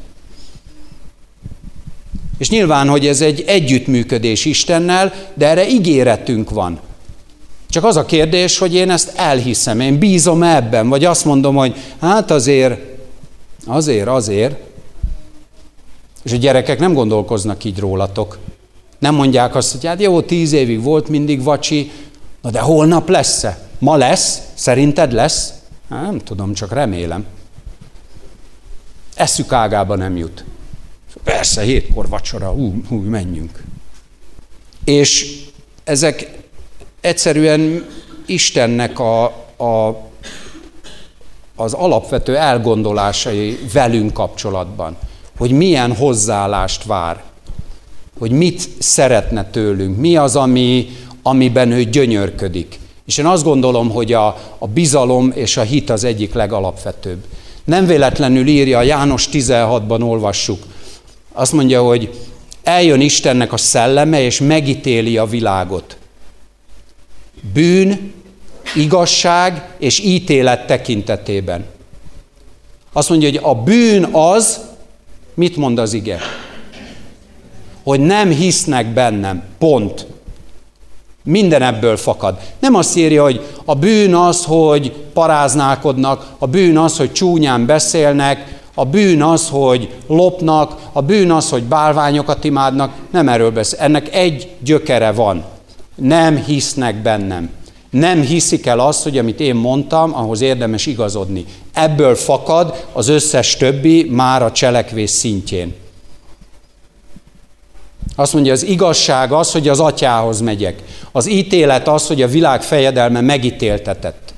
És nyilván, hogy ez egy együttműködés Istennel, de erre ígéretünk van. Csak az a kérdés, hogy én ezt elhiszem, én bízom ebben, vagy azt mondom, hogy hát azért, azért, azért. És a gyerekek nem gondolkoznak így rólatok. Nem mondják azt, hogy hát jó, tíz évig volt mindig vacsi, na de holnap lesz-e? Ma lesz? Szerinted lesz? Hát, nem tudom, csak remélem. Eszük ágába nem jut. Persze, hétkor vacsora, hú, hú, menjünk. És ezek egyszerűen Istennek a, a, az alapvető elgondolásai velünk kapcsolatban, hogy milyen hozzáállást vár, hogy mit szeretne tőlünk, mi az, ami, amiben ő gyönyörködik. És én azt gondolom, hogy a, a bizalom és a hit az egyik legalapvetőbb. Nem véletlenül írja, a János tizenhatban olvassuk, azt mondja, hogy eljön Istennek a szelleme, és megítéli a világot. Bűn, igazság és ítélet tekintetében. Azt mondja, hogy a bűn az, mit mond az ige? Hogy nem hisznek bennem, pont. Minden ebből fakad. Nem azt írja, hogy a bűn az, hogy paráználkodnak, a bűn az, hogy csúnyán beszélnek, a bűn az, hogy lopnak, a bűn az, hogy bálványokat imádnak. Nem erről beszél. Ennek egy gyökere van. Nem hisznek bennem. Nem hiszik el azt, hogy amit én mondtam, ahhoz érdemes igazodni. Ebből fakad az összes többi már a cselekvés szintjén. Azt mondja, az igazság az, hogy az atyához megyek. Az ítélet az, hogy a világ fejedelme megítéltetett.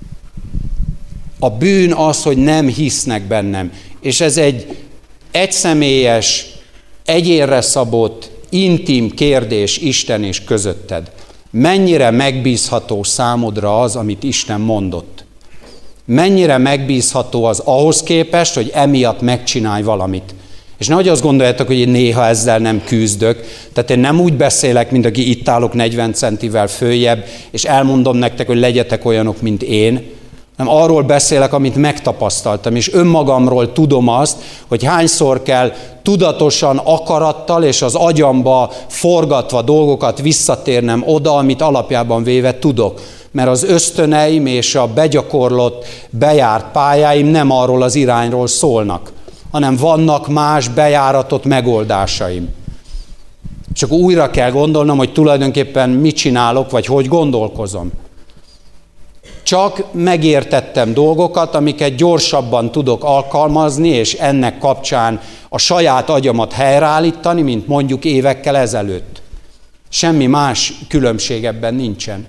A bűn az, hogy nem hisznek bennem. És ez egy egyszemélyes, egyénre szabott, intim kérdés Isten és közötted. Mennyire megbízható számodra az, amit Isten mondott? Mennyire megbízható az ahhoz képest, hogy emiatt megcsinálj valamit? És nehogy azt gondoljátok, hogy én néha ezzel nem küzdök. Tehát én nem úgy beszélek, mint aki itt állok negyven centivel följebb, és elmondom nektek, hogy legyetek olyanok, mint én, hanem arról beszélek, amit megtapasztaltam, és önmagamról tudom azt, hogy hányszor kell tudatosan, akarattal és az agyamba forgatva dolgokat visszatérnem oda, amit alapjában véve tudok. Mert az ösztöneim és a begyakorlott, bejárt pályáim nem arról az irányról szólnak, hanem vannak más bejáratott megoldásaim. És akkor újra kell gondolnom, hogy tulajdonképpen mit csinálok, vagy hogy gondolkozom. Csak megértettem dolgokat, amiket gyorsabban tudok alkalmazni, és ennek kapcsán a saját agyamat helyreállítani, mint mondjuk évekkel ezelőtt. Semmi más különbség ebben nincsen.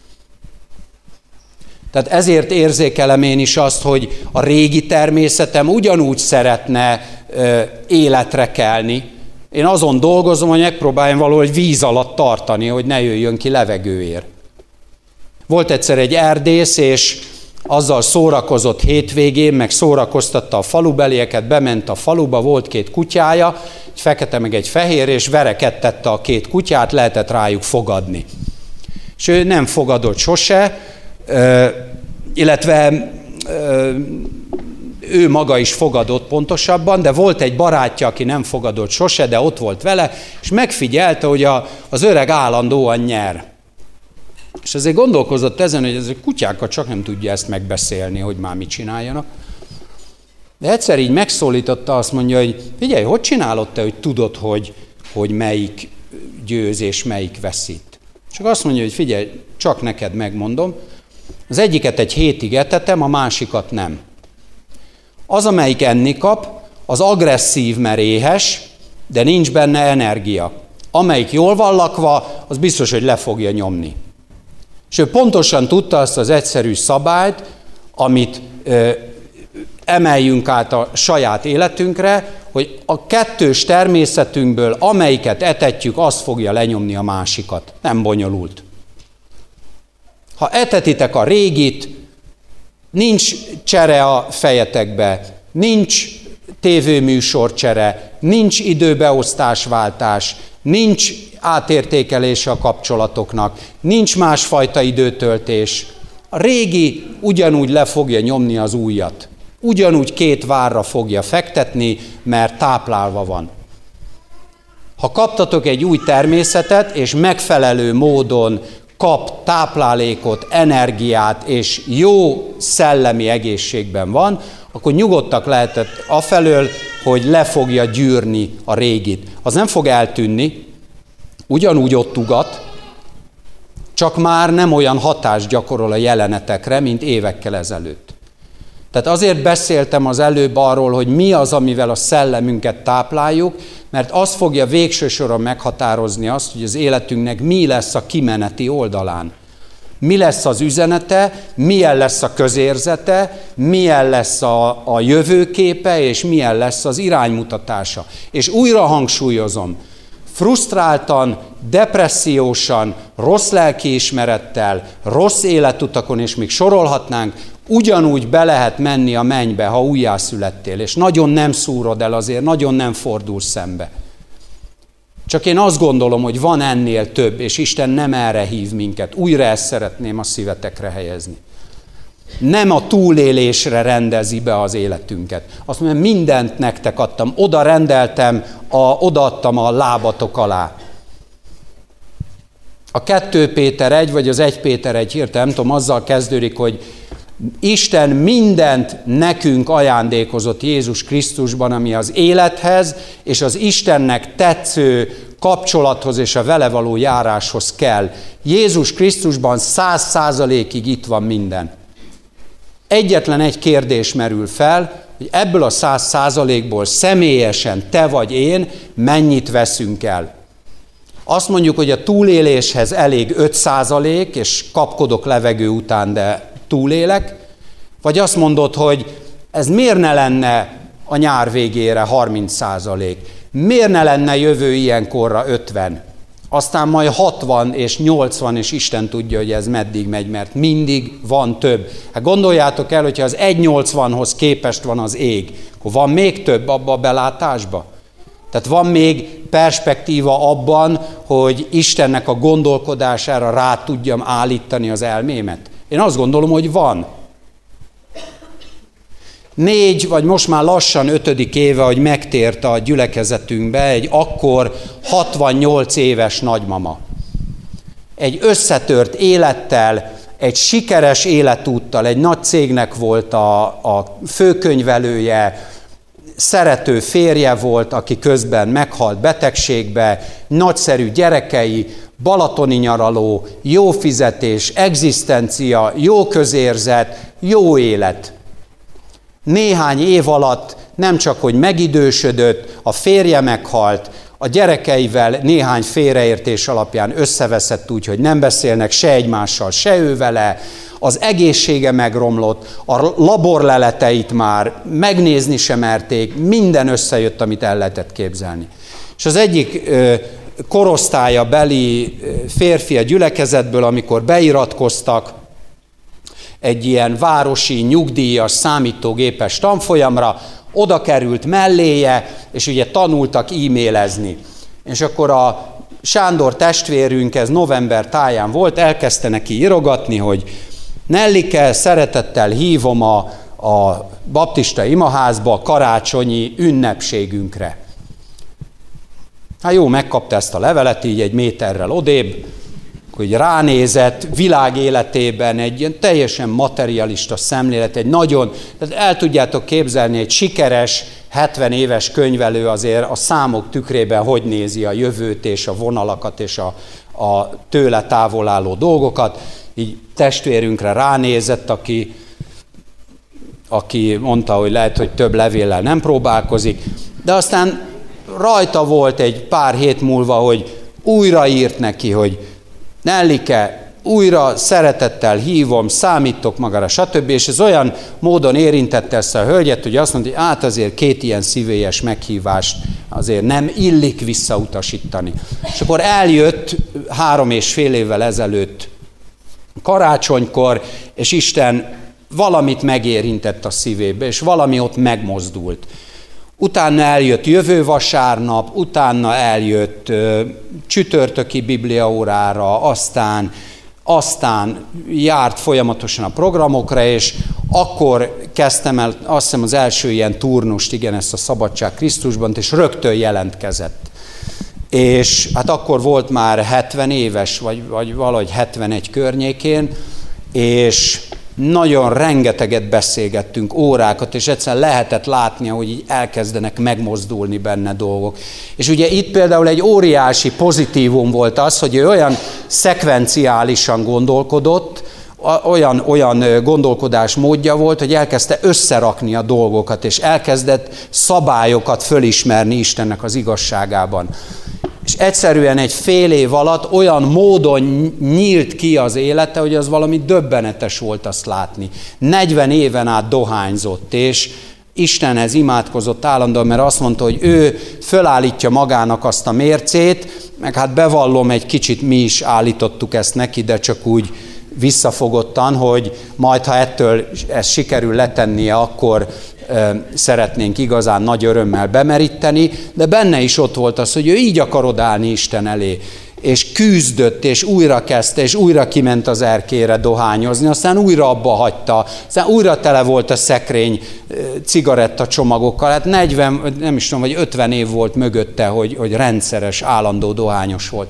Tehát ezért érzékelem én is azt, hogy a régi természetem ugyanúgy szeretne ö, életre kelni. Én azon dolgozom, hogy megpróbáljam valahogy víz alatt tartani, hogy ne jöjjön ki levegőért. Volt egyszer egy erdész, és azzal szórakozott hétvégén, meg szórakoztatta a falubelieket, bement a faluba, volt két kutyája, egy fekete meg egy fehér, és verekedtette a két kutyát, lehetett rájuk fogadni. És ő nem fogadott sose, illetve ő maga is fogadott pontosabban, de volt egy barátja, aki nem fogadott sose, de ott volt vele, és megfigyelte, hogy a, az öreg állandóan nyer. És azért gondolkozott ezen, hogy ezek kutyákat csak nem tudja ezt megbeszélni, hogy már mit csináljanak. De egyszer így megszólította, azt mondja, hogy figyelj, hogy csinálod te, hogy tudod, hogy, hogy melyik győz és melyik veszít? Csak azt mondja, hogy figyelj, csak neked megmondom, az egyiket egy hétig etetem, a másikat nem. Az, amelyik enni kap, az agresszív, mert éhes, de nincs benne energia. Amelyik jól van lakva, az biztos, hogy le fogja nyomni. És ő pontosan tudta azt az egyszerű szabályt, amit ö, emeljünk át a saját életünkre, hogy a kettős természetünkből, amelyiket etetjük, az fogja lenyomni a másikat. Nem bonyolult. Ha etetitek a régit, nincs csere a fejetekbe, nincs tévéműsorcsere, nincs időbeosztásváltás, nincs átértékelése a kapcsolatoknak, nincs másfajta időtöltés. A régi ugyanúgy le fogja nyomni az újat. Ugyanúgy két várra fogja fektetni, mert táplálva van. Ha kaptatok egy új természetet, és megfelelő módon kap táplálékot, energiát, és jó szellemi egészségben van, akkor nyugodtak lehetett afelől, hogy le fogja gyűrni a régit. Az nem fog eltűnni, ugyanúgy ott ugat, csak már nem olyan hatást gyakorol a jelenetekre, mint évekkel ezelőtt. Tehát azért beszéltem az előbb arról, hogy mi az, amivel a szellemünket tápláljuk, mert az fogja végső soron meghatározni azt, hogy az életünknek mi lesz a kimeneti oldalán. Mi lesz az üzenete, milyen lesz a közérzete, milyen lesz a, a jövőképe, és milyen lesz az iránymutatása. És újra hangsúlyozom, frusztráltan, depressziósan, rossz lelkiismerettel, rossz életutakon, és még sorolhatnánk, ugyanúgy be lehet menni a mennybe, ha újjászülettél, és nagyon nem szúrod el azért, nagyon nem fordulsz szembe. Csak én azt gondolom, hogy van ennél több, és Isten nem erre hív minket. Újra ezt szeretném a szívetekre helyezni. Nem a túlélésre rendezi be az életünket. Azt mondja, mindent nektek adtam, oda rendeltem, a, odaadtam a lábatok alá. A kettő Péter egy, vagy az egy Péter egy hirtelen, nem tudom, azzal kezdődik, hogy Isten mindent nekünk ajándékozott Jézus Krisztusban, ami az élethez és az Istennek tetsző kapcsolathoz és a vele való járáshoz kell. Jézus Krisztusban száz százalékig itt van minden. Egyetlen egy kérdés merül fel, hogy ebből a száz százalékból személyesen te vagy én mennyit veszünk el. Azt mondjuk, hogy a túléléshez elég öt százalék, és kapkodok levegő után, de túlélek, vagy azt mondod, hogy ez miért ne lenne a nyár végére harminc százalék, miért ne lenne jövő ilyenkorra ötven, aztán majd hatvan és nyolcvan, és Isten tudja, hogy ez meddig megy, mert mindig van több. Hát gondoljátok el, hogyha az egy nyolcvanhoz képest van az ég, akkor van még több abba a belátásba? Tehát van még perspektíva abban, hogy Istennek a gondolkodására rá tudjam állítani az elmémet? Én azt gondolom, hogy van. Négy, vagy most már lassan ötödik éve, hogy megtért a gyülekezetünkbe egy akkor hatvannyolc éves nagymama. Egy összetört élettel, egy sikeres életúttal, egy nagy cégnek volt a, a főkönyvelője, szerető férje volt, aki közben meghalt betegségbe, nagyszerű gyerekei, balatoni nyaraló, jó fizetés, egzisztencia, jó közérzet, jó élet. Néhány év alatt nem csak, hogy megidősödött, a férje meghalt, a gyerekeivel néhány félreértés alapján összeveszett úgy, hogy nem beszélnek se egymással, se ő vele, az egészsége megromlott, a laborleleteit már megnézni sem merték, minden összejött, amit el lehetett képzelni. És az egyik ö, korosztálya beli férfi a gyülekezetből, amikor beiratkoztak egy ilyen városi, nyugdíjas, számítógépes tanfolyamra, oda került melléje, és ugye tanultak e-mailezni. És akkor a Sándor testvérünk, ez november táján volt, elkezdte neki írogatni, hogy Nellike, szeretettel hívom a, a baptista imaházba a karácsonyi ünnepségünkre. Hát jó, megkapta ezt a levelet, így egy méterrel odébb, hogy ránézett, világ életében egy ilyen teljesen materialista szemlélet, egy nagyon, tehát el tudjátok képzelni, egy sikeres, hetven éves könyvelő azért a számok tükrében hogy nézi a jövőt és a vonalakat és a, a tőle távol álló dolgokat. Így testvérünkre ránézett, aki, aki mondta, hogy lehet, hogy több levéllel nem próbálkozik, de aztán rajta volt egy pár hét múlva, hogy újra írt neki, hogy Nellike, újra szeretettel hívom, számítok magára, stb. És ez olyan módon érintette ezt a hölgyet, hogy azt mondta, hogy át azért két ilyen szívélyes meghívást azért nem illik visszautasítani. És akkor eljött három és fél évvel ezelőtt karácsonykor, és Isten valamit megérintett a szívébe, és valami ott megmozdult. Utána eljött jövő vasárnap, utána eljött ö, csütörtöki bibliaórára, aztán, aztán járt folyamatosan a programokra, és akkor kezdtem el, azt hiszem az első ilyen turnust, igen, ezt a Szabadság Krisztusban, és rögtön jelentkezett. És hát akkor volt már hetven éves, vagy, vagy valahogy hetvenegy környékén, és nagyon rengeteget beszélgettünk, órákat, és egyszerűen lehetett látni, hogy így elkezdenek megmozdulni benne dolgok. És ugye itt például egy óriási pozitívum volt az, hogy ő olyan szekvenciálisan gondolkodott, olyan, olyan gondolkodás módja volt, hogy elkezdte összerakni a dolgokat, és elkezdett szabályokat fölismerni Istennek az igazságában. És egyszerűen egy fél év alatt olyan módon nyílt ki az élete, hogy az valami döbbenetes volt azt látni. negyven éven át dohányzott, és Istenhez imádkozott állandóan, mert azt mondta, hogy ő fölállítja magának azt a mércét, meg hát bevallom, egy kicsit mi is állítottuk ezt neki, de csak úgy visszafogottan, hogy majd, ha ettől ezt sikerül letennie, akkor szeretnénk igazán nagy örömmel bemeríteni, de benne is ott volt az, hogy ő így akar odállni Isten elé, és küzdött, és újra kezdte, és újra kiment az erkére dohányozni, aztán újra abba hagyta, aztán újra tele volt a szekrény cigarettacsomagokkal, hát negyven, nem is tudom, vagy ötven év volt mögötte, hogy, hogy rendszeres, állandó dohányos volt.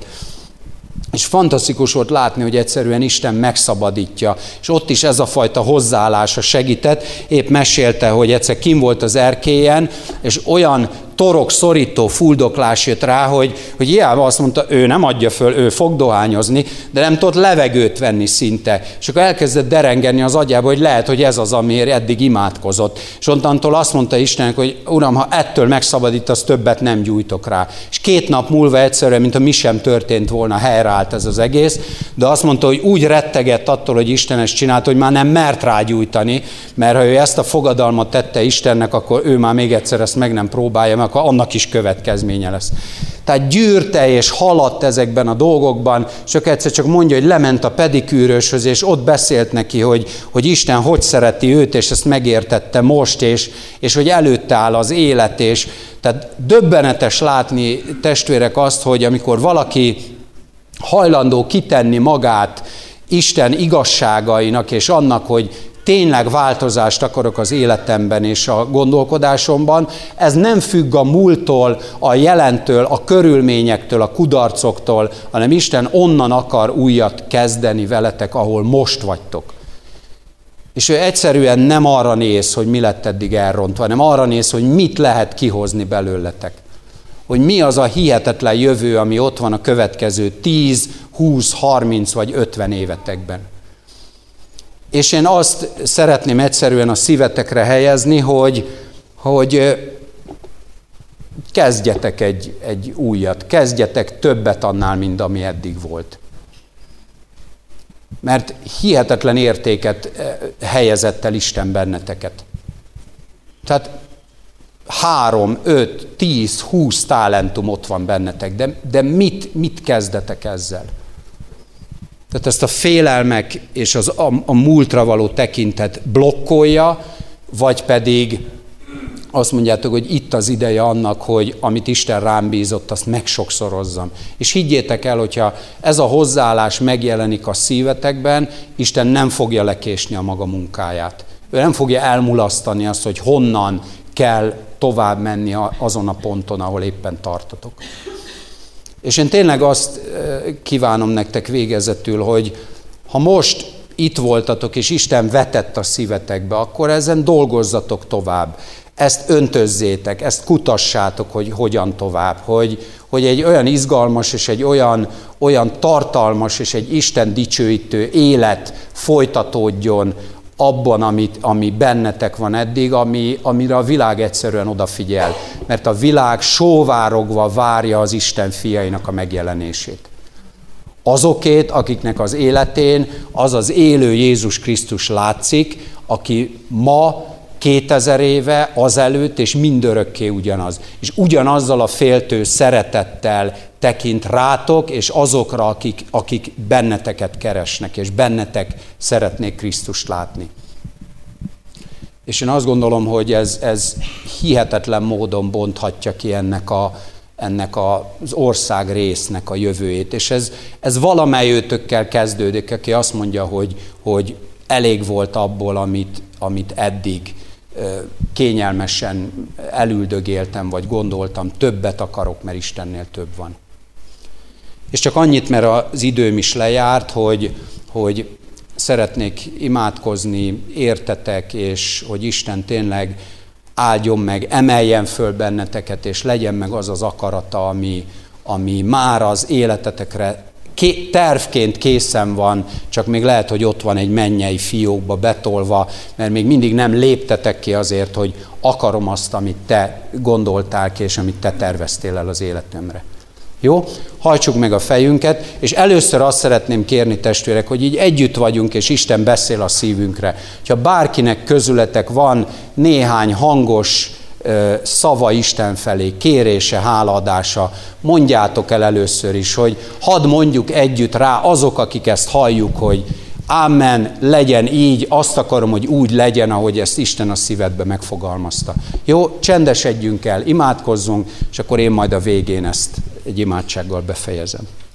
És fantasztikus volt látni, hogy egyszerűen Isten megszabadítja, és ott is ez a fajta hozzáállása segített. Épp mesélte, hogy egyszer kim volt az erkélyen, és olyan torok, szorító fuldoklás jött rá, hogy, hogy hiába azt mondta, ő nem adja föl, ő fog dohányozni, de nem tudott levegőt venni szinte. És akkor elkezdett derengeni az agyába, hogy lehet, hogy ez az, amiért eddig imádkozott. És onnantól azt mondta Istennek, hogy Uram, ha ettől megszabadítasz, többet nem gyújtok rá. És két nap múlva egyszerűen, mint a mi sem történt volna, helyreállt ez az egész, de azt mondta, hogy úgy rettegett attól, hogy Isten ezt csinált, hogy már nem mert rágyújtani, mert ha ő ezt a fogadalmat tette Istennek, akkor ő már még egyszer ezt meg nem próbálja, mert akkor annak is következménye lesz. Tehát gyűrte és haladt ezekben a dolgokban, és csak egyszer csak mondja, hogy lement a pedikűröshöz, és ott beszélt neki, hogy, hogy Isten hogy szereti őt, és ezt megértette most, és, és hogy előtte áll az élet, és tehát döbbenetes látni, testvérek, azt, hogy amikor valaki hajlandó kitenni magát Isten igazságainak, és annak, hogy tényleg változást akarok az életemben és a gondolkodásomban, ez nem függ a múlttól, a jelentől, a körülményektől, a kudarcoktól, hanem Isten onnan akar újat kezdeni veletek, ahol most vagytok. És ő egyszerűen nem arra néz, hogy mi lett eddig elrontva, hanem arra néz, hogy mit lehet kihozni belőletek. hogy mi az a hihetetlen jövő, ami ott van a következő tíz, húsz, harminc vagy ötven évetekben. És én azt szeretném egyszerűen a szívetekre helyezni, hogy, hogy kezdjetek egy, egy újat, kezdjetek többet annál, mint ami eddig volt. Mert hihetetlen értéket helyezett el Isten benneteket. Tehát három, öt, tíz, húsz talentum ott van bennetek, de, de mit, mit kezdetek ezzel? Tehát ezt a félelmek és az, a, a múltra való tekintet blokkolja, vagy pedig azt mondjátok, hogy itt az ideje annak, hogy amit Isten rám bízott, azt megsokszorozzam. És higgyétek el, hogyha ez a hozzáállás megjelenik a szívetekben, Isten nem fogja lekésni a maga munkáját. Ő nem fogja elmulasztani azt, hogy honnan kell tovább menni azon a ponton, ahol éppen tartotok. És én tényleg azt kívánom nektek végezetül, hogy ha most itt voltatok, és Isten vetett a szívetekbe, akkor ezen dolgozzatok tovább. Ezt öntözzétek, ezt kutassátok, hogy hogyan tovább, hogy, hogy egy olyan izgalmas és egy olyan, olyan tartalmas és egy Isten dicsőítő élet folytatódjon abban, amit, ami bennetek van eddig, ami, amire a világ egyszerűen odafigyel. Mert a világ sóvárogva várja az Isten fiainak a megjelenését. Azokét, akiknek az életén az az élő Jézus Krisztus látszik, aki ma, kétezer éve, azelőtt és mindörökké ugyanaz. És ugyanazzal a féltő szeretettel tekint rátok, és azokra, akik, akik benneteket keresnek, és bennetek szeretnék Krisztust látni. És én azt gondolom, hogy ez, ez hihetetlen módon bonthatja ki ennek, a, ennek a, az ország résznek a jövőjét. És ez, ez valamelyőtökkel kezdődik, aki azt mondja, hogy, hogy elég volt abból, amit, amit eddig kényelmesen elüldögéltem, vagy gondoltam, többet akarok, mert Istennél több van. És csak annyit, mert az időm is lejárt, hogy, hogy szeretnék imádkozni, értetek, és hogy Isten tényleg áldjon meg, emeljen föl benneteket, és legyen meg az az akarata, ami, ami már az életetekre ké, tervként készen van, csak még lehet, hogy ott van egy mennyei fiókba betolva, mert még mindig nem léptetek ki azért, hogy akarom azt, amit te gondoltál ki, és amit te terveztél el az életemre. Jó? Hajtsuk meg a fejünket, és először azt szeretném kérni, testvérek, hogy így együtt vagyunk, és Isten beszél a szívünkre. Ha bárkinek közületek van néhány hangos ö, szava Isten felé, kérése, hálaadása, mondjátok el először is, hogy hadd mondjuk együtt rá azok, akik ezt halljuk, hogy ámen, legyen így, azt akarom, hogy úgy legyen, ahogy ezt Isten a szívedbe megfogalmazta. Jó, csendesedjünk el, imádkozzunk, és akkor én majd a végén ezt egy imádsággal befejezem.